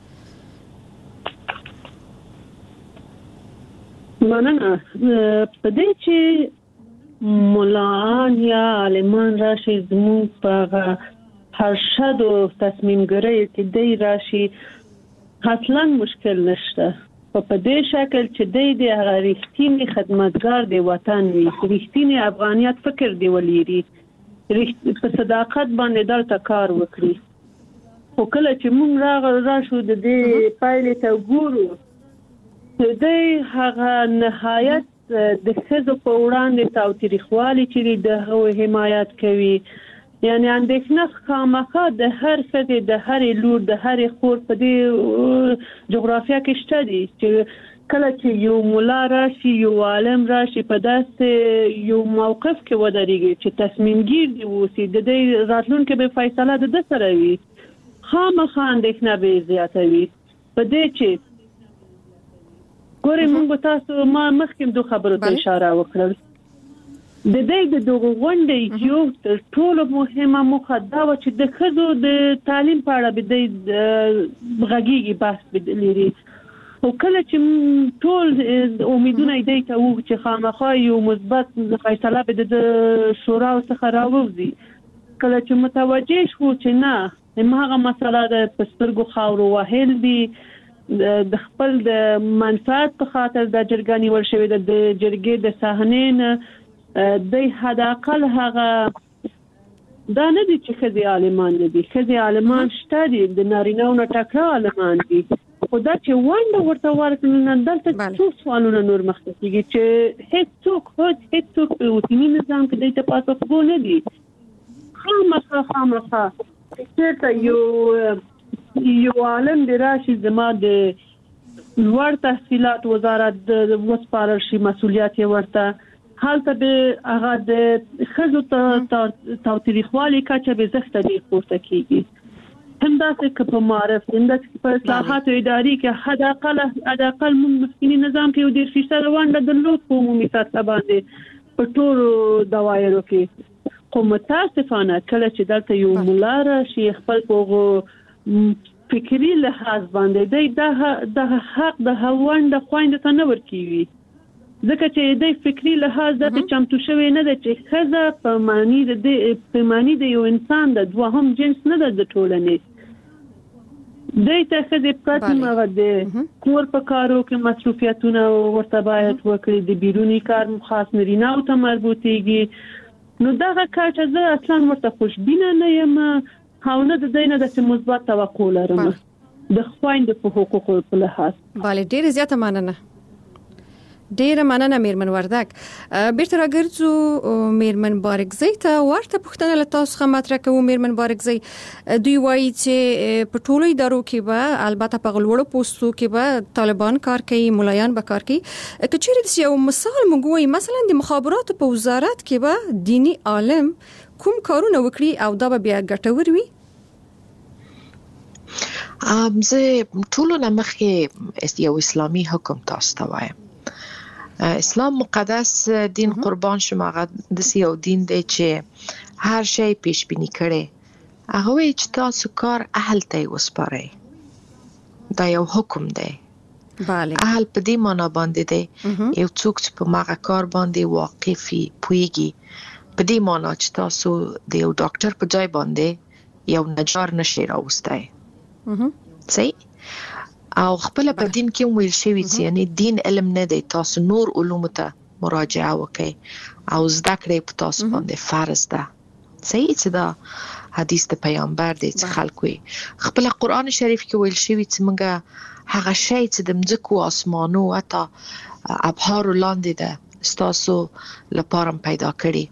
مننه. په دې چې مولان یا عالمان راشي زموږ په هرشد او تصمیم ګرۍ کې دی راشي اصلا مشکل نشته. په دې شکل چې دی د هغه رښتینی خدمتګار دی وطن وي، رښتینی افغانیت فکر دی ولري، په صداقت باندې دلته کار وکړي. خو کله چې موږ راشو د دې پایلې ته ګورو دوی هغه نهایت د ښځو په وړاندې تاوتریخوالي چې د هغو حمایت کوي. یعنی اندېښنه خامخا د هر ښځې د هرې لور د هرې خور په دې جغرافیه کې شته دي چې کله چې یو مولا راشي یو عالم راشي په داسې یو موقف کې ودرېږي چې تصمیم گیر دی اوسي د دې راتلونکي به فیصله د ده سره وي، خامخا اندېښنه به زیاته وي. په دې چې ګورې موږ تاسو ما مخکې دوه خبرو ته اشاره وکړل. د دې د دغه غونډې یو تر ټولو مهمه موخه دا و چې د ښځو د تعلیم په اړه به د غږیږي بحث لري. خو کله چې ټول امیدونه دې ته وو چې خامخا یو مثبت فیصله به د شورا څخه راوځي، کله چې متوجه شو چې نه هماغه مسله د پسترګو خاورو وهل دي د خپل د منفعت په خاطر د جرګې نیول شوی د جرګې د صحنې نه د حداقل هغه دا نه دي چې ښځې عالمان نه دي، ښځې عالمان شته دي، د نارینه‌و نه ټکره عالمان دي. خو دا چې ونډه ورته ورکړل نن دلته څو سوالونه نور مخته کېږي چې هیڅوک هیڅوک په اوسني نظام کې دوی ته پاسخګو نه دي. خامخا خامخا چېرته یو یو عالم دی راشي زما د لوړ تحصیلات وزارت د وسپارل شي مسولیت یې ورته حالته به هغه د خزو ته تاوتریخوالي کچه به زخته دی پورته کیږي همداسې که په معرف همداسې په اصلاحات اداري کې حد اقل حد اقل موږ مسکینی نظام کې یو ډیر فیصد ونډه درلود په عمومي سطح باندې په ټولو دوايرو کې خو متاسفانه کله چې دلته یو مولار شي خپل په فکری لحاظ باندې دی د حق د هوند خويند ته نه ورکیږي ځکه چې د فکری لحاظ د چمتو شوی نه د چې خزه په معنی د په معنی د یو انسان د دوهم جنس نه د ټولنې د ته خزه پاتې مغه د کور په کارو کې مصروفیتونه ورته باید وکړي د بیرونی کار خاص نرینه او ته مربوطيږي نو دغه کاټه زه اصلا ورته خوشبینه نه یم هاونه د دینه د مثبت توقع لرم د خويند په حقوقو په لحاظ. bale ډیر زیاته مننه ډیر مننه میرمن وردک. بیرته راګرځو میرمن بارګزی ته ورته پوښتنه له تاسو څخه مطرح کوم. میرمن بارګزی دوی وایي چې په ټولو ادارو کې به البته په غلوړو پوسټو کې به طالبان کار کوي ملایان به کار کوي. که چیرې د یو مثال موږ وایي مثلا د مخابراتو په وزارت کې به دینی عالم کوم کارونه وکړي او دا به بیا ګټور وي؟ ام زه ټولو نه مخکې یو اسلامي حکم تاسو ته وایم. اسلام مقدس دین قربان شما د یو دین دی چې هر شی پیش بینی کړي هغه وی چې تاسو کار اهل ته وسپارئ. دا یو حکم دی. bale اهل په دې معنا باندې دی یو څوک چې په ماغه کار باندې واقفي پويږي په دې معنا چې تاسو د یو ډاکټر په ځای باندې یو نجار نشي راوستای. صحیح او خپل په دین کې ویل شوی چې یعنی دین علم نه دی تاسو نور علوم ته مراجعه وکړئ او زده کړئ په تاسو باندې فرض ده. صحیح چې دا حدیث د پیغمبر دی چې خلکو خپل قرآن شریف کې ویل شوی چې موږ هغه شی چې د مځکو اسمانو اته ابحار لاندې ده تاسو لپاره پیدا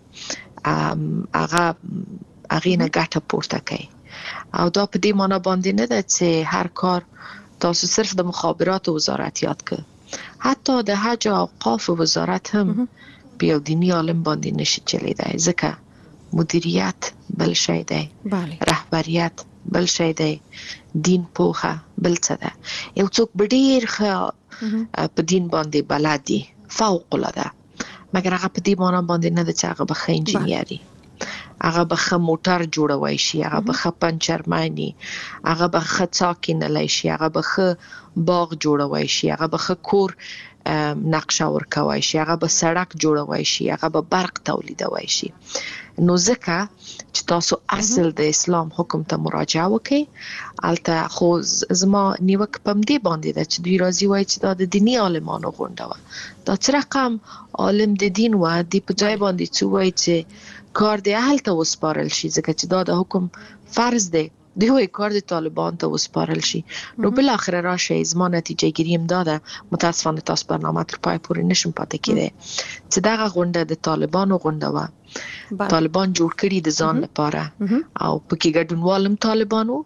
کړی هغه هغه نه ګټه پورته کوي او دا په دې معنی باندې نه ده چې هر کار تاسو صرف د مخابرات وزارت یاد کړ. حتی د حج او اوقاف وزارت هم په یو دینی عالم باندې نشي چلیدای ځکه مدیریت بل شی دی رهبریت بل شی دی دین پوهه بل څه ده. یو څوک ډیر ښه په دین باندې بلد دی فوق العاده مګر هغه په دې معنی باندې نه ده چې هغه به ښه انجینیري هغه به ښه موټر جوړوي شي هغه به ښه پنچر مانی هغه به ښه څاکي نه لای شي هغه به ښه باغ جوړوي شي هغه به ښه کور نقشه ورکوي شي هغه به سړک جوړوي شي هغه به برق تولیدوي شي. نو ځکه چې تاسو اصل د اسلام حکم ته مراجعه وکړئ البته خو زما نیوک پم دی باندې ده چې دوی راځي وایي چې دا د دینی عالمانو غونډه وه. دا څه رقم عالم د دین و دی په ځای باندې چې وایي چې کار د اهل ته وسپارل شي ځکه چې دا د حکم فرض دی دی وایي کار د طالبان ته وسپارل شي. نو بل اخر راشي زما نتیجه ګیری هم داده متاسفانه تاسو برنامه تر پای پورې نشم پاتې کېدی چې دغه غونډه د طالبانو غونډه و طالبان جوړ کړي د ځان لپاره او پکې ګډونوالم طالبانو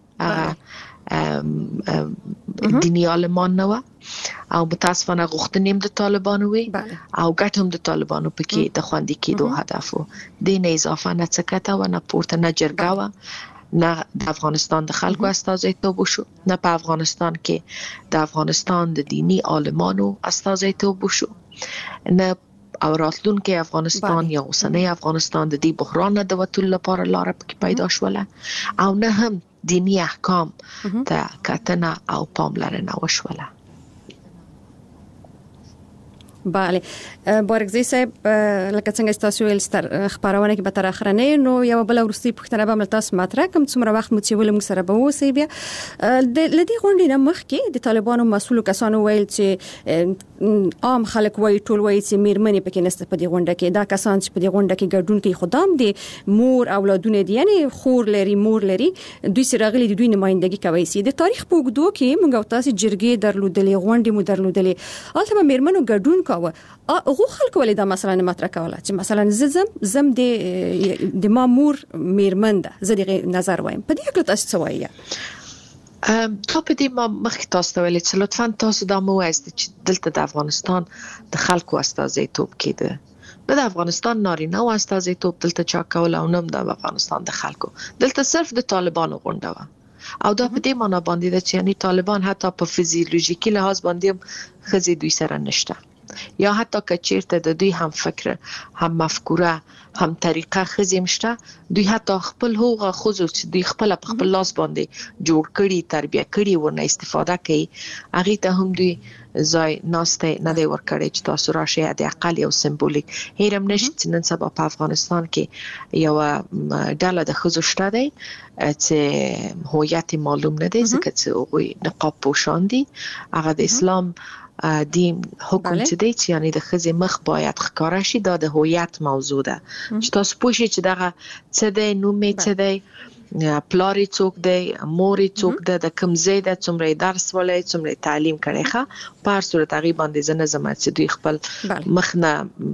هغه دینی عالمان نه و او متاسفانه غوښتنې د طالبانو وي او ګټم د طالبانو پکې د خوندې کېدو هدف و. د نه اضافه نه څه کته و نه پورته نه جرګه و نه د افغانستان د خلکو استازیتوب وشو نه په افغانستان کې د افغانستان د دینی عالمانو استازیتوب وشو نه او راتلونکي افغانستان یا اوسنی افغانستان د دې بحران د وټول لپاره لار پکې پیدا شوله او نه هم دینی احکام ته کتنه او پاملرنه وشوله. bale بارګزی صاحب لکه څنګه تاسو ویل ستر خبرونه کې به تر اخره نه نو یو بل ورستي پښتنه به تاسو مطرح کوم څومره وخت مو چې ول موږ سره به وسی بیا د لدی غونډې نه مخکې د طالبانو مسؤل کسانو ویل چې عام خلک وایي ټول وایي چې میرمنې پکې نسته په دې غونډه کې دا کسان چې په دې غونډه کې ګډون کوي خدام دي مور اولادونه دي یعنی خور لري مور لري دوی سره غلي دوی نمائندګي کوي سي د تاریخ په وګدو کې موږ تاسو جرګې درلودلې غونډې مو درلودلې البته میرمنو ګډون کاوه هغه خلکو ولې دا مثلا مطرح کوله چې مثلا زم زم د د مامور میرمن ده زه دغه نظر وایم په دې کې تاسو څه وایي؟ ام ته په دې ما مخکې تاسو ته ویل چې لطفا تاسو دا مو وایست چې دلته د افغانستان د خلکو استازیتوب کېده. نه د افغانستان نارینه او استازیتوب دلته چا کول او نه د افغانستان د خلکو، دلته صرف د طالبانو غونډه وه. او دا په دې معنا باندې ده چې یعنی طالبان حتی په فزیولوژیکي لحاظ باندې هم ښځې دوی سره نشته، یا حتی که چیرته د دوی هم فکر هم مفکوره هم طریقه ښځې مشته، دوی حتی خپل هغه ښځو چې دوی خپله په خپل لاس باندې جوړ کړي تربیه کړي ورنه استفاده کوي، هغې ته هم دوی ځای ناستی نه دی ورکړی چې تاسو راشئ د اقل یو سمبولیک. هېر هم نشي چې نن سبا په افغانستان کې یوه ډله د ښځو شته دی چې هویت معلوم نه دی ځکه چې هغوی نقاب پوشان دي. هغه د اسلام دین حکم چې دی چې یعنی د ښځې مخ باید ښکاره شي، دا د هویت موضوع ده چې تاسو پوه شئ چې دغه څه دی، نوم یې څه دی، پلار یې څوک دی، مور یې څوک ده، د کوم ځای ده، څومره یې درس ولی، څومره یې تعلیم کړی. ښه په هر صورت هغې باندې زه نه ځم چې دوی خپل مخ نه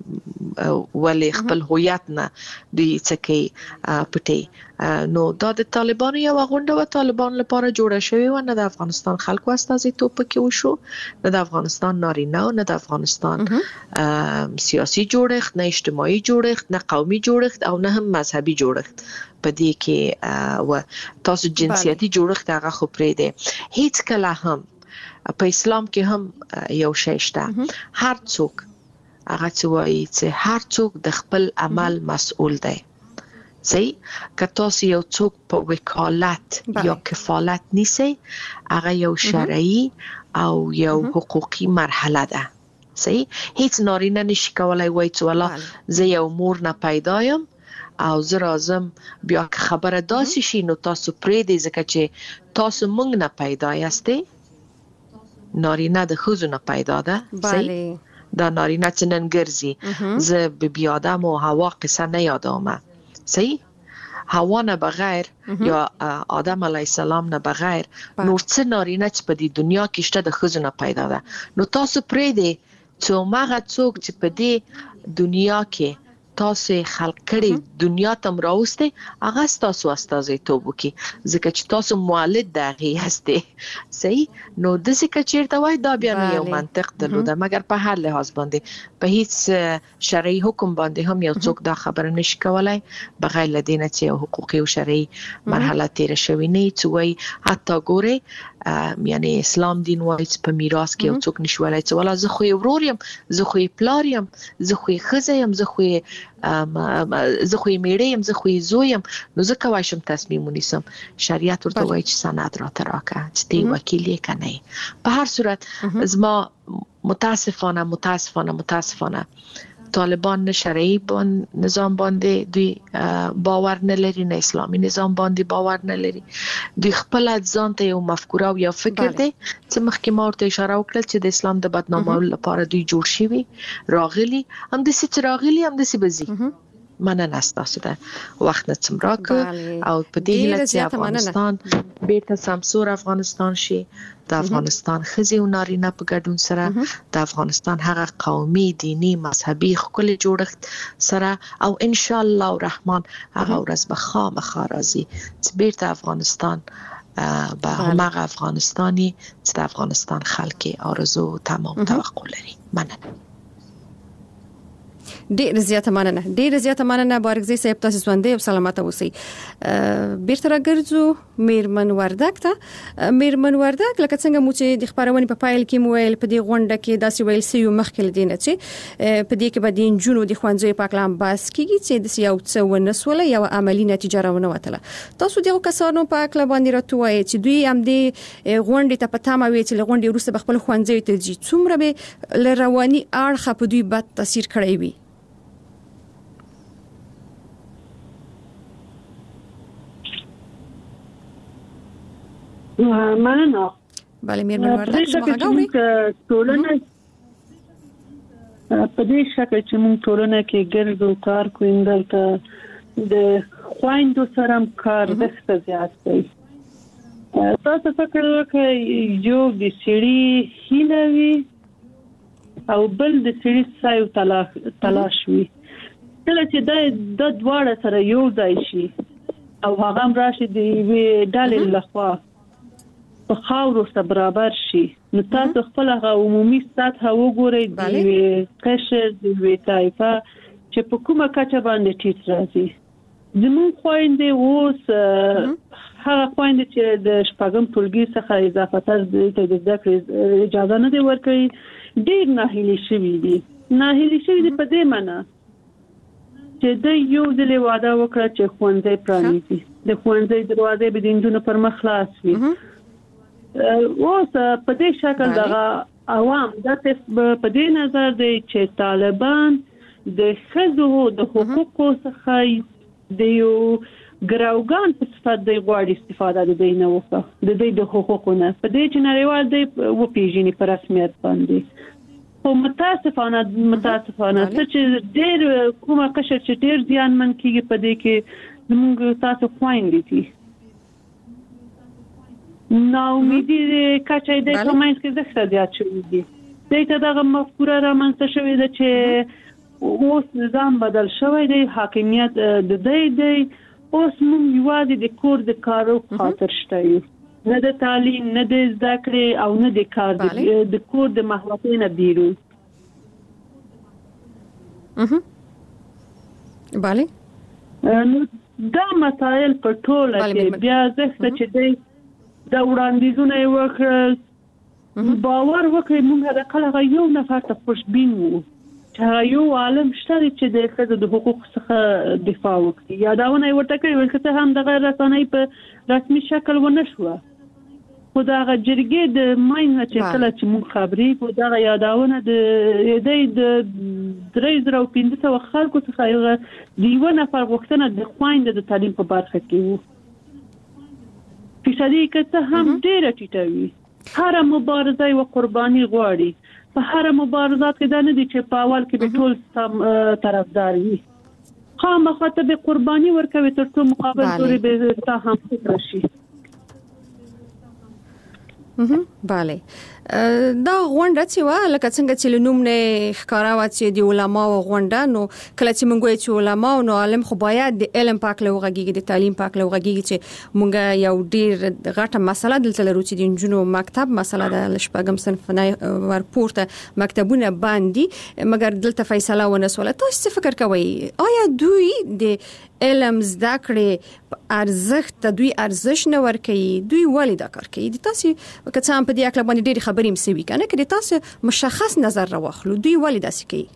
ولې خپل هویت نه دوی څه کوي پټوي. نو دا د طالبانو یوه غونډه وه، طالبانو لپاره جوړه شوې وه، نه د افغانستان خلکو استازیتوب پکې وشو، نه د افغانستان نارینه او نه د افغانستان سیاسي جوړښت، نه اجتماعي جوړښت، نه قومي جوړښت او نه هم مذهبي جوړښت په دې کې و. تاسو جنسیتي جوړښت هغه خو پرېږدئ. هیڅ کله هم په اسلام کې هم یو شی شته، هر څوک هغه څه وایي چې هر څوک د خپل عمل مسئول دی. صحیح؟ که تاسو یو څوک په وکالت یا کفالت نیسئ، هغه یو شرعي او یو حقوقي مرحله ده. صحیح؟ هیڅ نارینه نشي کولای وایي چې والا زه یو مور نه پیدا یم او زه راځم بیا که خبره داسې شي نو تاسو پرېږدئ ځکه چې تاسو موږ نه پیدا یاستئ. نارینه د ښځو نه پیدا ده. صحیح؟ دا نارینه چې نن ګرځي، زه بیبي آدم او حوا قصه نه یادومه. صحیح؟ حوا نه بغیر یا آدم علیه السلام نه بغیر نور څه نارینه چې په دې دنیا کې شته د ښځو نه پیدا ده. نو تاسو پرېږدئ چې هماغه څوک چې په دې دنیا کې تاسو خلق کړي دنیا ته راوستي هغه تاسو استازیتوب وکړي ځکه چې تاسو مولد د هغې هستئ. صحیح؟ نو داسې که چېرته وای دا بیا نو یو منطق درلوده، مګر په هر لحاظ باندې په هیڅ شرعي حکم باندې هم یو څوک دا خبره نشي کولای بغیر له دې نه چې یو حقوقي او شرعي مرحله تېره شوې نه وي چې وایي حتی ګورئ یعنی اسلام دین وایي چې په میراث کې یو څوک نشي ویلی چې والا زه خو یې ورور یم، زه خو یې پلار یم، زه خو یې ښځه یم، زه خو یې زه خو یې میړه یم، زه خو یې زوی یم، نو زه کولی شم تصمیم ونیسم. شریعت ورته وایي چې سند راته راکړه چې ته یې وکیل یې که نه یې. په هر صورت زما متاسفانه متاسفانه متاسفانه طالبان نه شرعي نظام باندې دوی باور نه لري، نه اسلامي نظام باندې باور نه لري. دوی خپل ځان ته یو مفکوره او یو فکر دی چې مخکې ما ورته اشاره وکړل چې د اسلام د بدنامولو لپاره دوی جوړ شوي راغلي، همداسې چې راغلي همداسې به ځي. مننه ستاسو ده وخت نه څومره کړ او په دې هیله چې افغانستان بیرته سمسور افغانستان شي، د افغانستان ښځې او نارینه په ګډون سره د افغانستان هغه قومي دینی مذهبي ښکلی جوړښت سره او ان شاء الله الرحمن هغه ورځ به خامخا راځي چې بیرته افغانستان به هماغه افغانستاني چې د افغانستان خلک آرزو تمام توقع لري. مننه. ډېر زیاته مننه ډېر زیاته مننه بارګزی صاحب، تاسو ژوندۍ او سلامته اوسئ. بیرته راګرځو میرمن وردک ته. میرمن وردک لکه څنګه مو چې د خبرونې په پایل کې مو ویل په دې غونډه کې داسې ویل سوي مخکې له دې نه چې په دې کې به د نجونو د ښوونځیو په اړه بحث کېږي چې داسې یو څه ونه سوله، یوه عملي نتیجه راونه وتله. تاسو دغو کسانو په اړه باندې راته ووایئ چې دوی همدې غونډې ته په تمه وي چې له غونډې وروسته به خپل ښوونځیو ته ځي، څومره به له رواني اړخه په دوی بد تاثیر کړی وي؟ مننه. بله میرمن وردک شما غواړئ ټولنه په دې شکل چې موږ ټولنه کې ګرځو کار کوو دلته د خویندو سره کار دښته زیات دی. تاسو فکر وکړئ یو د سړي هیله وي او بل د سړي سایو تلاش وي، کله چې دا دواړه سره یو ځای شي او هغه هم راشي د یوې ډلې لخوا په خاورو سره برابر شي نو تاسو خپل هغه عمومي سطح وګورئ د قشر د ویټایفا چې په کومه کچه باندې ټیټ راځي. زموږ خويندې اوس هغه خويندې چې د شپږم ټولګي څخه اضافه تر د ذکر اجازه نه دی ورکړي ډېر ناهیلي شوي دي. ناهیلي شوي دي په دې معنی چې د یو ځل واده وکړه چې خوندې پرانیزي د خوندې دروازې به د انجونو پر مخ خلاص وي. اوس په دې شکل دغه عوام د په دې نظر دی چې طالبان د ښځو د حقوقو څخه د یو ګراوګان په صفت د غواړي استفاده د دې نه وکړه د دې د حقوقونه په دې چې نړیوال دی و پیژني په رسمیت باندې. خو متاسفانه متاسفانه چې ډېر کومه قشر چې ډېر زیانمن کیږي په دې کې زموږ تاسو خويندې دي. نو امیدي کچې د کومایس کې زښت زیات شوی دي. دته دغه مفکوره را منځ شوی ده چې اوس نظام بدل شوی دی حاکمیت د دې دی اوس موږ یوازې د کور د کارو خاطر شته یو نه د تعلیم نه د ذکر او نه د کار د کور د مهارتونو نه بیرون. bale نو دا مسائل په ټوله کې بیا زښت چې دی دا وړاندیزونه وکړ باور وکړئ موږ د کله یو نفر ته خوشبین وو چې یو عالم شته چې د ښځو د حقوق څخه دفاع وکړي. یادونه ورته کوي ولکه هم د غیر رسنۍ په رسمي شکل ونه شو خو دا جرګې د ماینه چې کله چې موږ خبرې کو دا یادونه د د درې زره او پنځه سوه خلکو څخه یو دیو نفر غوښتنه د خويند د تعلیم په برخه کې وو. فیصدي کته هم ډېر ټیټوي. هر مبارزه او قرباني غواړي. په هر مبارزات کې دا نه دي چې په اول کې به ټول طرفدار وي. خامخا ته به قرباني ورکوي تر څو مقابل توري به تا هم فکر شي. bale دا غونډه چې وا لکه څنګه چې لنوم نه ښکارا و چې دی علما او غونډه نو کله چې موږ وایو چې علما او عالم خو باید د علم پاک لوغږي د تعلیم پاک لوغږي چې موږ یو ډیر غټه مسله دلته لرو چې د جنونو مکتب مسله د شپږم صنف نه ورپورته مکتبونه باندې مګر دلته فیصله ونسوله. تاسو څه فکر کوئ آیا دوی د علم زده کړې ارزښت دوی ارزښت نه ورکوي دوی ولې دا کار کوي؟ د تاسو که څه هم په دې اړه باندې ډېری خبرې مسوي کنه کړي تاسو مشخص نظر راوخلو دوی ولې داسې کوي؟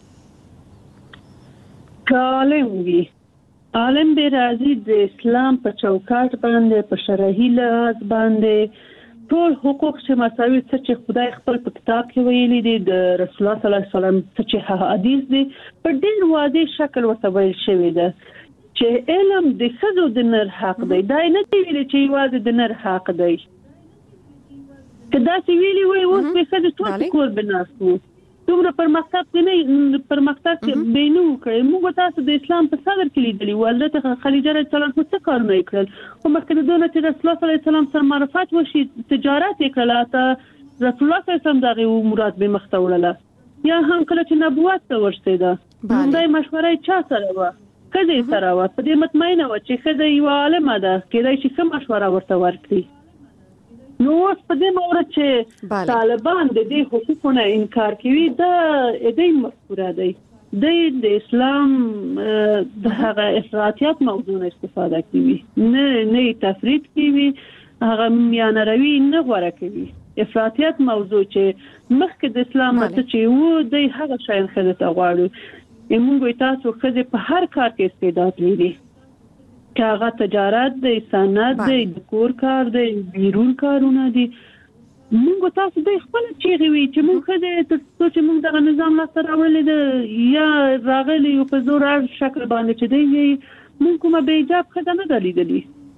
عالم وي عالم به راځي د اسلام په چوکاټ باندې په شرعي لحاظ باندې ټول حقوق چې مساوي چې خدای خپل په کتاب کې ویلي دي د رسول الله صلی الله علیه وسلم چې حدیث دي په ډېر واضح شکل ورته ویل شوی ده چې علم د ښځو د نر حق دی. دا نه دی ویلي چې یوازې د نر حق دی. که داسې ویلي وای اوس به ښځې ټول کور بناستو دومره پرمختګ کې نه پرمختګ کې به نه وکړي. موږ تاسو د اسلام په صدر کې لیدلي والدته خدیجه رضی الله عنها څه کارونه کړل خو مخکې د دونه چې رسول الله صلی الله علیه وسلم سره معرفت وشي تجارت کړل ته رسول الله صلی الله علیه وسلم دغه مراد به مختوله یا هم کله چې نبوت ته ورسېده دا مشوره چا سره و کله سره و په دې مطمئنه و چې خدای یو عالم ده کله چې کوم مشوره ورته ورکړي. نو اوس په دې مورد چې طالبان د دې حقوقونه انکار کوي دا دې مفکوره دی د اسلام د هغه افراطیت موضوع استفاده کوي نه نه تفرید کوي هغه میانه روي نه غوړه کوي. افراطیت موضوع چې مخکې د اسلام ته چې وو د هغه شاین خدای ته غواړي موږ تاسو خدای په هر کار کې استعداد لري که هغه تجارت دی صنعت دی د کور کار دی بیرون کارونه دي موږ تاسو د خپل چیغي وی چې موږ خدای ته چې موږ دغه نظام لا سره ولې یا راغلی په زور شکل باندې چې دی موږ کومه به حجاب خدای نه دلیدلی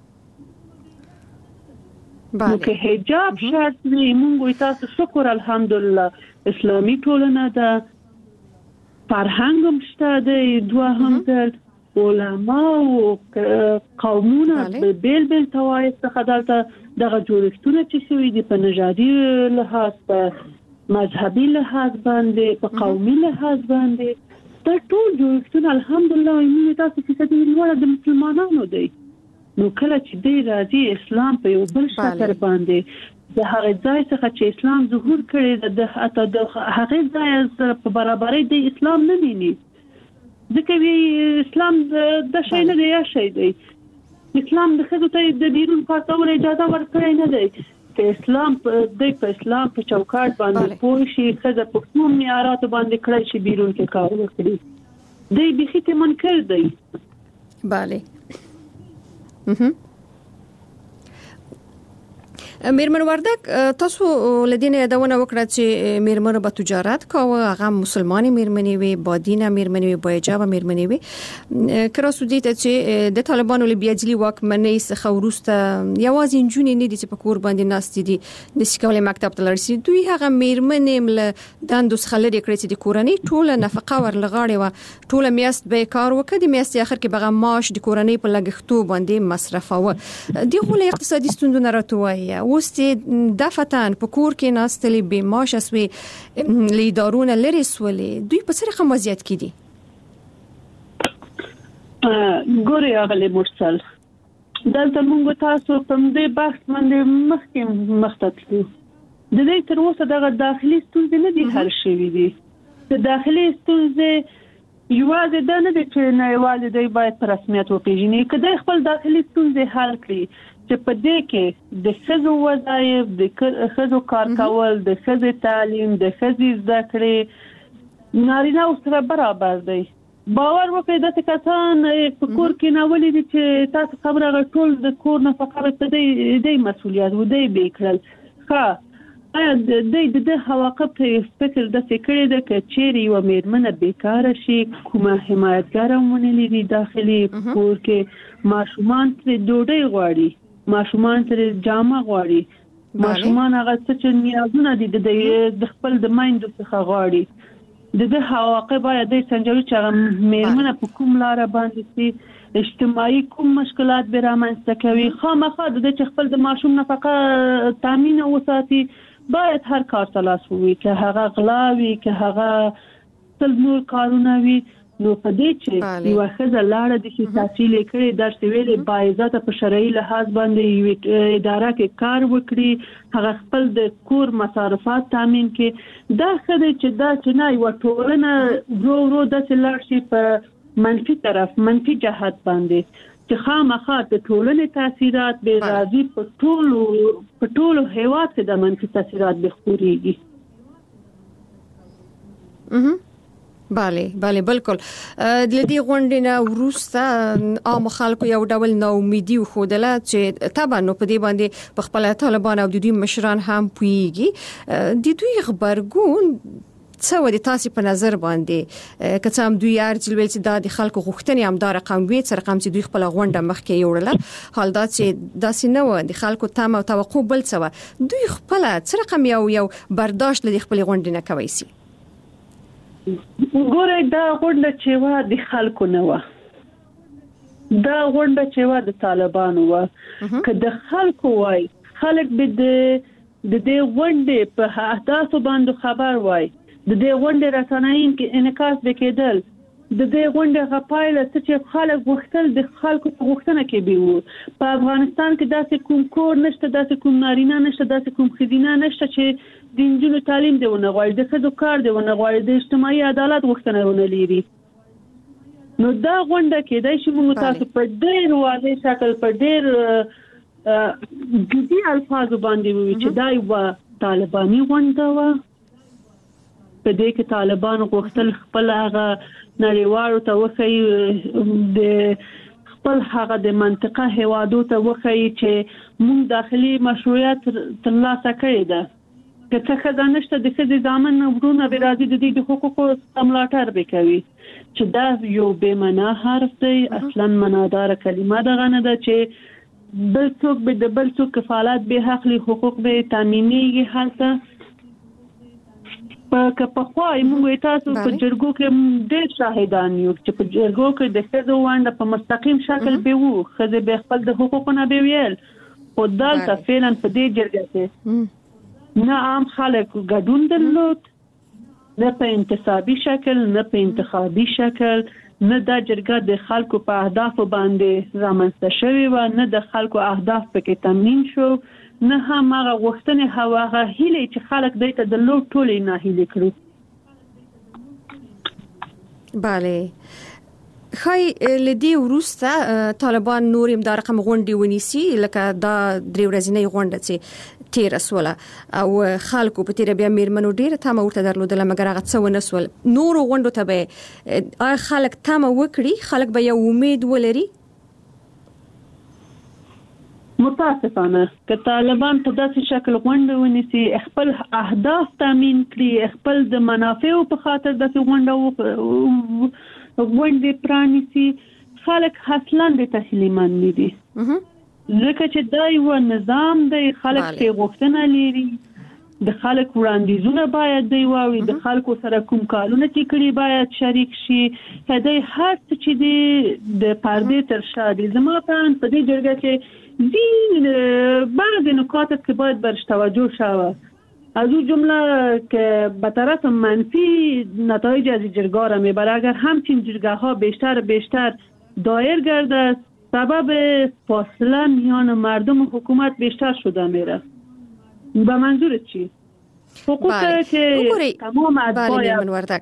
نو که حجاب شرط دی موږ تاسو شکر الحمدلله اسلامي ټولنه ده فرهنګ مشته دی دوه هم تل علما او قومونه به بیل بیل توایف څخه دلته دغه جوړښتونه چې شوي دي په نژادي لحاظ په مذهبي لحاظ باندې په قومي لحاظ باندې دا ټول جوړښتونه الحمدلله موږ تاسو چې د لوړ د مسلمانانو دی نو کله چې دی راځي اسلام په یو بل شکل باندې د هغه ځای څخه چې اسلام ظهور کړي د اته د هغه ځای سره په برابرۍ د اسلام نه ویني ځکه وی اسلام د شي نه دی شي دی اسلام د خدای ته د بیرون پاتول اجازه ورکړي نه دی چې اسلام د په اسلام په چوکاټ باندې پوه شي خدای په کوم معیارات باندې کړی شي بیرون کې کار وکړي دی به هیڅ منکر دی. بله. میرمن وردک تاسو لدینه یادونه وکړه چې میرمنو به تجارت کاوه هغه مسلمانې میرمنې وي با دینه میرمنې وي با حجاب میرمنې وي کړه سودی ته چې د طالبانو لبیاجلی واکمنۍ څخه ورسته یوازې انجونې نه دي چې په کور باندې ناست دي د سکولې مکتب ته لرسي دوی هغه میرمنې مل داندو څخه لري کړی چې د کورنۍ ټوله نفقه ورلغاړي و ټوله میاشت به کار وکړي د میاشتې اخر کې بغه معاش د کورنۍ په لګښتو باندې مصرفوه دی خو له اقتصادي ستوندونو راټوي وستې دفتن په کور کې ناستلې به معاش اسوي لیدارونه لري سولې دوی په سره خمازیت کې دي. ګوري هغه مرسل دلته موږ تاسو په دې بحث باندې مخکې مختلفو د دې تر اوسه دغه داخلي ستونزې نه دي حل شوې دي. د داخلي ستونزې یوازې د نه دي چې نه والدې باید په رسمیت وپیژني کله خپل داخلي ستونزې حل کړي چې په دې کې د ښځو وظایف د ښځو کار کول د ښځې تعلیم د ښځې زده کړې نارینه سره برابر دی. باور وکړئ د کسان په کور کې ناولې دي چې تاسو خبره غټول د کور نه فقط د دې مسولیت و دی به کړل ښه ایا د دې د حواقب ته فکر د فکرې د کچېری و میرمنه بیکاره شي کومه حمایتګار مونږ لري داخلي کور کې ماشومان تر ډوډۍ غواړي ماشومان تر جامه غواړي ماشومان هغه څه نیازونه دي د خپل د مایندو څخه غواړي د دې حواقب باید د سنجوي چې میرمنه په کوم لار باندې سي اجتماعي کوم مشکلات به رامنځته کوي خامخا د چې خپل د ماشوم نفقه تامین وساتي باید هر کار تلاش وي که هغه غلاوي که هغه تل نور کارونه وي نو په دې چې یو ښځه لاړه د شي تحصیل کړي درس ویلې باعزته په شرعي لحاظ باندې اداره کې کار وکړي هغه خپل د کور مصارفات تامین کړي دا ښځه چې دا چې نه یو ټولنه ورو ورو د لاړ شي په منفي طرف منفي جهت باندې چې خامخا د ټولنې تاثیرات به راځي په ټولو په ټولو هیواد کې د منفي تاثیرات به خوريږي. بله بله بالکل د دې غونډې نه ورسته عام خلکو یو ډول ناامیدي خوده چې طبعا نو په دې باندې په خپل طالبان او د دوی مشران هم پويږي د دوی خبرګون څه ودی تاسو په نظر باندې که هم دوی ارجل ویل چې د خلکو غوښتنې هم دا رقم وي چې رقم چې دوی خپل غونډه مخکې یوړله حال دا چې داسې نه و د خلکو تم او توقع بل څه و دوی خپل څه رقم یو یو برداشت لري خپل غونډه نه کوي سي ګوره دا غونډه چې وا د خلکو نه و دا غونډه چې وا د طالبانو و که د خلکو وای خلک به د د دې غونډې په احداث باندې خبر وای د دې غونډې رسنۍ کې انعکاس وکړل د دې غونډې غپایله چې خلک غوښتل د خلکو غوښتنه کې به وو په افغانستان کې داسې کوم کور نشته داسې کوم نارینه نشته داسې کوم خدینه نشته چې د انجونو تعلیم دی ونه غواړي د ښځو کار دی ونه غواړي د اجتماعي عدالت غوښتنه ونه لري نو دا غونډه کې د شمو تاسو په ډېر واضح شکل په ډېر جدي الفاظ باندې وی چې دا یو طالباني غونډه و په دې کې طالبان غوښتل خپل هغه نړیوالو ته وخی د خپل هغه د منطقه هوادو ته وخی چې موږ داخلي مشروعیت ترلاسه کړی ده که څه خدای نشته د ښځې ځامن ورونه به راځي د دې د حقوقو ملاتړ به کوي چې دا یو بې معنا حرف دی اصلا منادار کلمه دغه نه ده چې بل څوک به د بل څوک کفالت به اخلي حقوق به تامینېږي هلته په په خوای موږ تاسو په جرګو کې ډېر شاهدان یو چې په جرګو کې د ښځو وانده په مستقیم شکل به وو ښځې به خپل د حقوقونه به ویل او دلته فعلا په دې جرګه کې نه عام خلک ګډون درلود نه په انتصابي شکل نه په انتخابي شکل نه دا جرګه د خلکو په اهدافو باندې رامنځته شوې و، نه د خلکو اهداف پکې تامین شو، نه هم هغه غوښتنې هغه هیلې چې خلک دې ته د لوټ ټولې نه هیلې کړو. بله خای لدی وروسته طالبان نور هم د رقم غونډې ونیسي لکه دا درې ورځې غونډه چې تیر اسوله او خلکو په تیر بیا میرمنو ډیره تمه ورته درلودله مګر هغه څه ونه سول. نور غونډو ته به خلک تمه وکړي، خلک به یو امید ولري. متاسفانه که طالبان په داسې شکل غونډه ونیسي، خپل اهداف تامین کړي، خپل د منافعو په خاطر داسې غونډه غونډې پرانیسي، خلک اصلاً د تسلیمان نه دي ځکه چې دا یو نظام دی. خلک ته غوښتنه لري، د خلک وړاندیزونه باید دی واوري، د خلکو سره کوم کارونه چې کړي باید شریک شي. هدي هر څه چې د پردې تر شا دي. زما په په دې جرګه کې دین بعض نکات که باید برش توجه شود. از او جمله که به طرف منفی نتایج از جرگه را میبره. اگر همچین جرگه ها بیشتر بیشتر دایر گرده، سبب فاصله میان مردم و حکومت بیشتر شده میره. به منظور چی؟ حقوق بله. که تمام بله میرمن وردک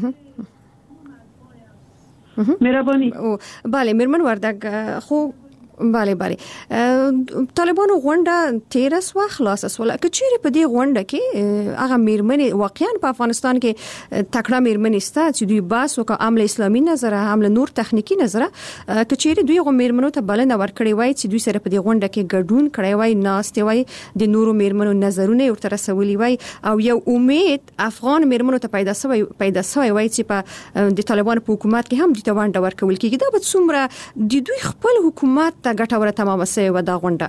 مهربانی. بله میرمن وردک خو بله بله طالبانو غونډه تیر سو خلاص سو لکه چیرې په دې غونډه کې هغه میرمنې واقعا په افغانستان کې تکړه میرمنې ستا چې دوی باس وکړه عمل اسلامي نظر عمل نور تخنیکی نظر که چیرې دوی غو میرمنو ته بلنه ورکړي وای چې دوی سره په دې غونډه کې ګډون کړي وای ناست وای د نورو میرمنو نظرونه ورته رسولي وای او یو امید افغان میرمنو ته پیدا سوی پیدا سوی وای چې په د طالبانو په حکومت کې هم د توانډه ورکول کېږي. دا به څومره د دوی خپل حکومت ته ګټوره تمامه سوی و دا غونډه؟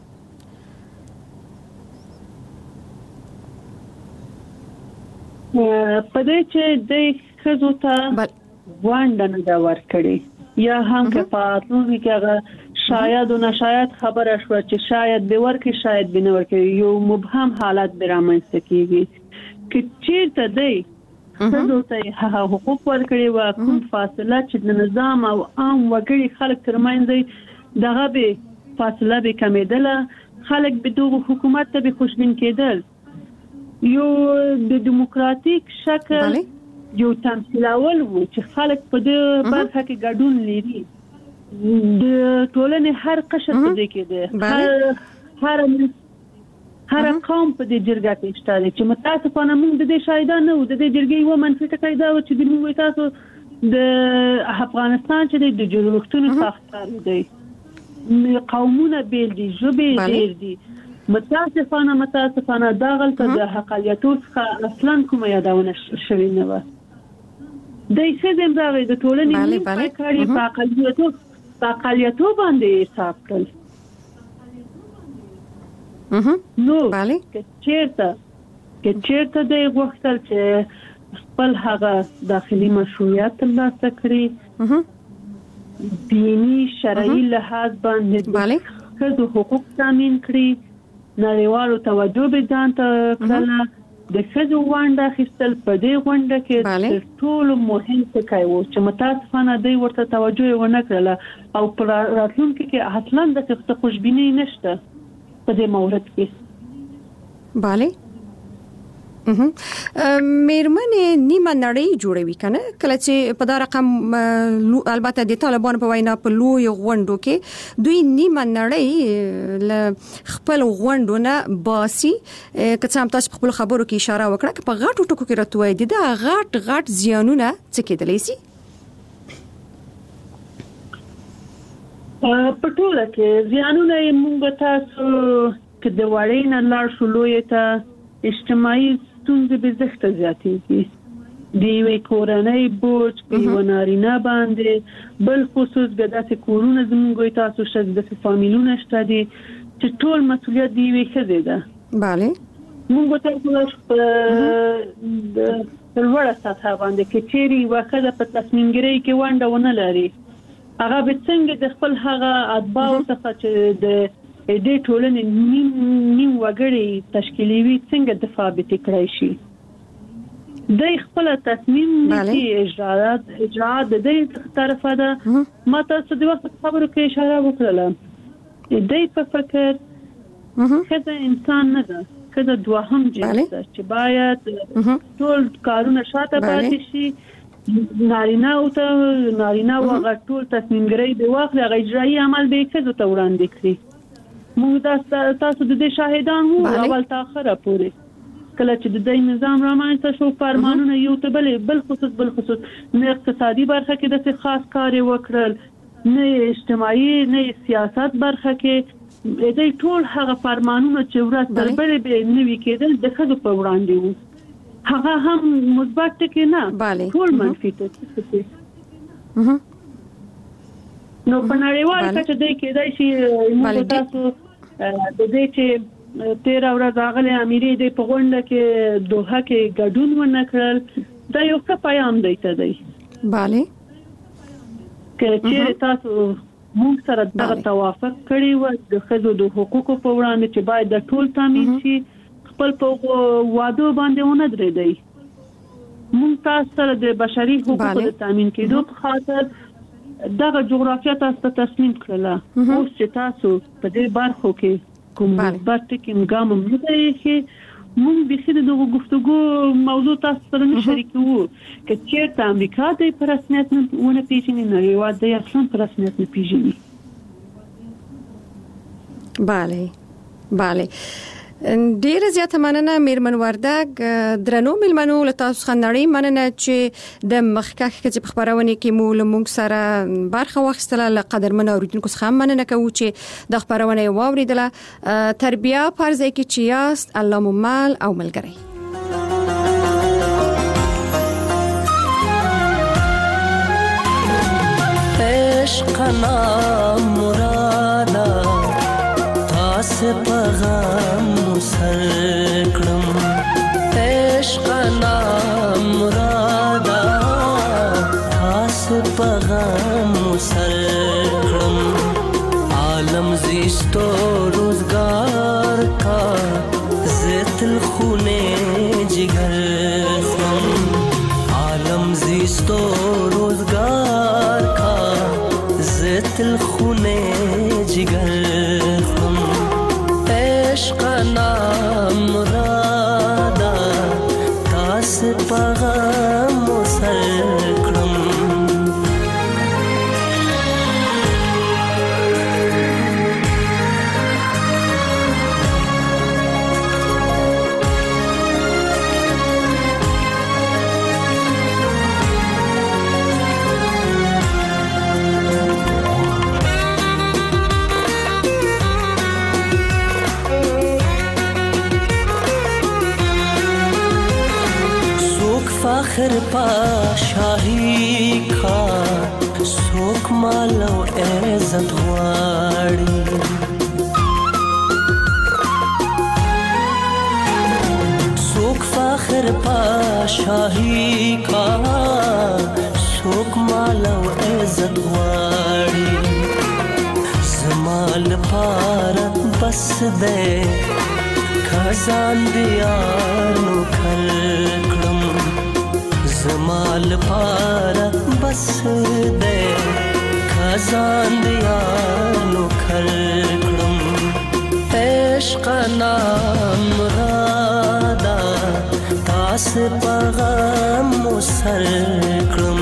په دې چې د ښځو ته غونډه نه دا ورکړي یا هم که په اصلي کې هغه شاید او نشاید خبره شو چې شاید به ورکړي شاید به نه ورکړي، یو مبهم حالت به رامنځته کیږي چې چیرته دی ښځو ته هغه حقوق ورکړي و کوم فاصله چې د نظام او عام وګړي خلک ترمنځ دغه به فاصله به کمیدله، خلک به دغه حکومت ته به خوشبین کېدل. یو د دیموکراتیک شکل یو تمثیلول وو چې خلک په دې برخه کې ګډون لري. د ټولنې هر قشر په دې کې دی، هر هر هر قوم په دې جرګه کې شته چې متاسفانه موږ د دې شاهدان نه وو. د دې جرګې یو منفي ټکی دا و چې د موږ تاسو د افغانستان چې د جوړښتونو ساختار دی، قومونه بیل دي، ژبې ډېر دي. متاسفانه متاسفانه دا غلطه د حقایقو څخه اصلا کومه یادونه شوې نه و. د ښځې راغی د ټولنې نیمه کاری په اقلیتو په اقلیتو باندې حساب کړل. نو که چیرته که چیرته د غوښتل چې خپل هغه داخلي مشروعیت ترلاسه کړي، دینی شرعي لحاظ باندې ښځو حقوق تامین کړي، نړیوالو توجه به ځان ته کړله، د ښځو ونډه اخیستل په دې غونډه کې تر ټولو مهم ټکی و چې متاسفانه دوی ورته توجه ونه کړله او په راتلونکي کې اصلا د خوشبینۍ نشته په دې مورد کې. bale میرمنې نیمه نړۍ جوړوي کنه کله چې په دا رقم البته د طالبانو په وینا په لوی غونډو کې دوی نیمه نړۍ ل خپل غونډو نه باسي. که څه هم تاسو په خپل خبرو کې اشاره وکړه چې په غاټو ټکو کې راتوي دي دا غاټ غاټ زیانونه څه کېدلی شي؟ په ټوله کې زیانونه موږ تاسو کې د وړې نه لاړ شو لوی ته اجتماعي ستونزې به زښته زیاتېږي. د یوې کورنۍ بوج په یوه نارینه باندې، بل خصوص به داسې کورونه زموږ تاسو شته داسې فامیلونه شته دي چې ټول مسؤلیت د یوې ښځې ده. بله موږ تاسو په لوړه سطحه باندې کې چیرې یوه ښځه په تصمیمګیرۍ کې ونډه ونه لري، هغه به څنګه د خپل هغه اتباعو څخه چې د دې ټولنې نیم نیم وګړي تشکیلوي څنګه دفاع به کړی شي؟ د خپل تصمیم نیسي اجرات اجرات د دې طرفه ده. ما تاسو د وخت خبرو کې اشاره وکړه د په فکر کله انسان نه ده کله دوهم جنس ده چې باید ټول کارونه شاته پاتې شي نارینه او ته نارینه او غټول تصمیم ګرای د وخت د اجرایي عمل به کله ته وړاندې کړی. موږ تاسو د دې شاهدان وو اول تا اخره پورې کله چې د دې نظام رامنځته شو فرمانونه یو ته بل بل خصوص بل خصوص نه اقتصادي برخه کې د خاص کار وکړل نه اجتماعي نه سیاست برخه کې د ټول هغه فرمانونه چې ورته بل بل به نوي کېدل د خدو په وړاندې وو هغه هم مثبت کې نه ټول منفي ته. نو په نړیوال کچه د کېدای شي موږ تاسو د دې چې تیرا ورځ راغله امیري د پغونډه کې دوه کې ګډون ونه کړل دا یو څه پیغام دی ته دی. bale که چې تاسو موږ سره د توافق کړی و د خزو د حقوقو په وړاندې چې باید د ټول تامین شي خپل په وادو باندې ونه درېدي. موږ تاسو سره د بشري حقوقو د تامین کېدو په خاطر دغه جغرافیه تاسو ته تسلیم کړله. اوس چې تاسو په دې برخو کې کوم مثبت کې مګام نه دی چې موږ به خېد دغه گفتگو موضوع تاسو سره نه شریکو چې چیرته امریکا د پر رسمیت نه ونه پیژني نه یو د اصلا پر رسمیت نه پیژني. bale bale ډیر زیاته مننه میرمن وردګ درنو ملمنو له تاسو خنړی مننه چې د مخکخ کې خبرونه کې مو له موږ سره برخه واخیستله له قدرمن اوریدونکو څخه مننه کوو چې د خبرونه واوریدله. تربیه پرځای کې چې یاست الله مو مال او ملګری. عشقنا مرادا تاس پیغام سر کړم عشقنا مرادا تاس پیغام سر کړم عالم زیستو روزگار کا زتل خونه جگر خم عالم زیستو روزگار کا زتل خونه جگر خم عشقنا مرادا تاس پیغام سر کړم. فخر پاشاهی کا سوک مالو عزت غواړي سوک فخر پاشاهی کا سوک مالو عزت غواړي زمال پار بس دے خزان دیار نو کھل زمال پار بس دے خزان دیار نو کھل کړم عشقنا مرادا تاس پیغام سر کړم.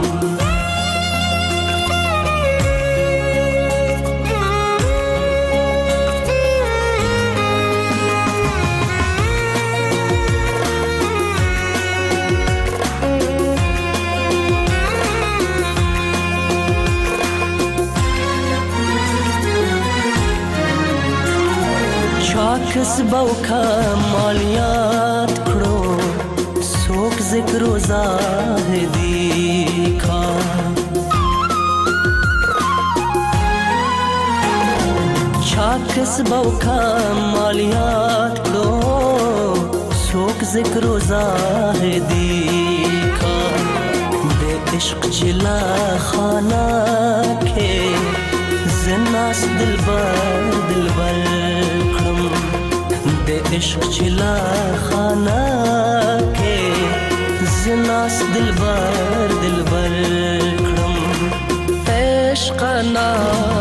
کسبو کمالیات کړو څوک ذکر و زاهدی کا چا کسبو کمالیات کړو څوک ذکر و زاهدی کا د عشق چلا خانہ کې زناس دلبر دلبر عشق چلا خانہ کے زناس دلبر دلبر کړم عشق نه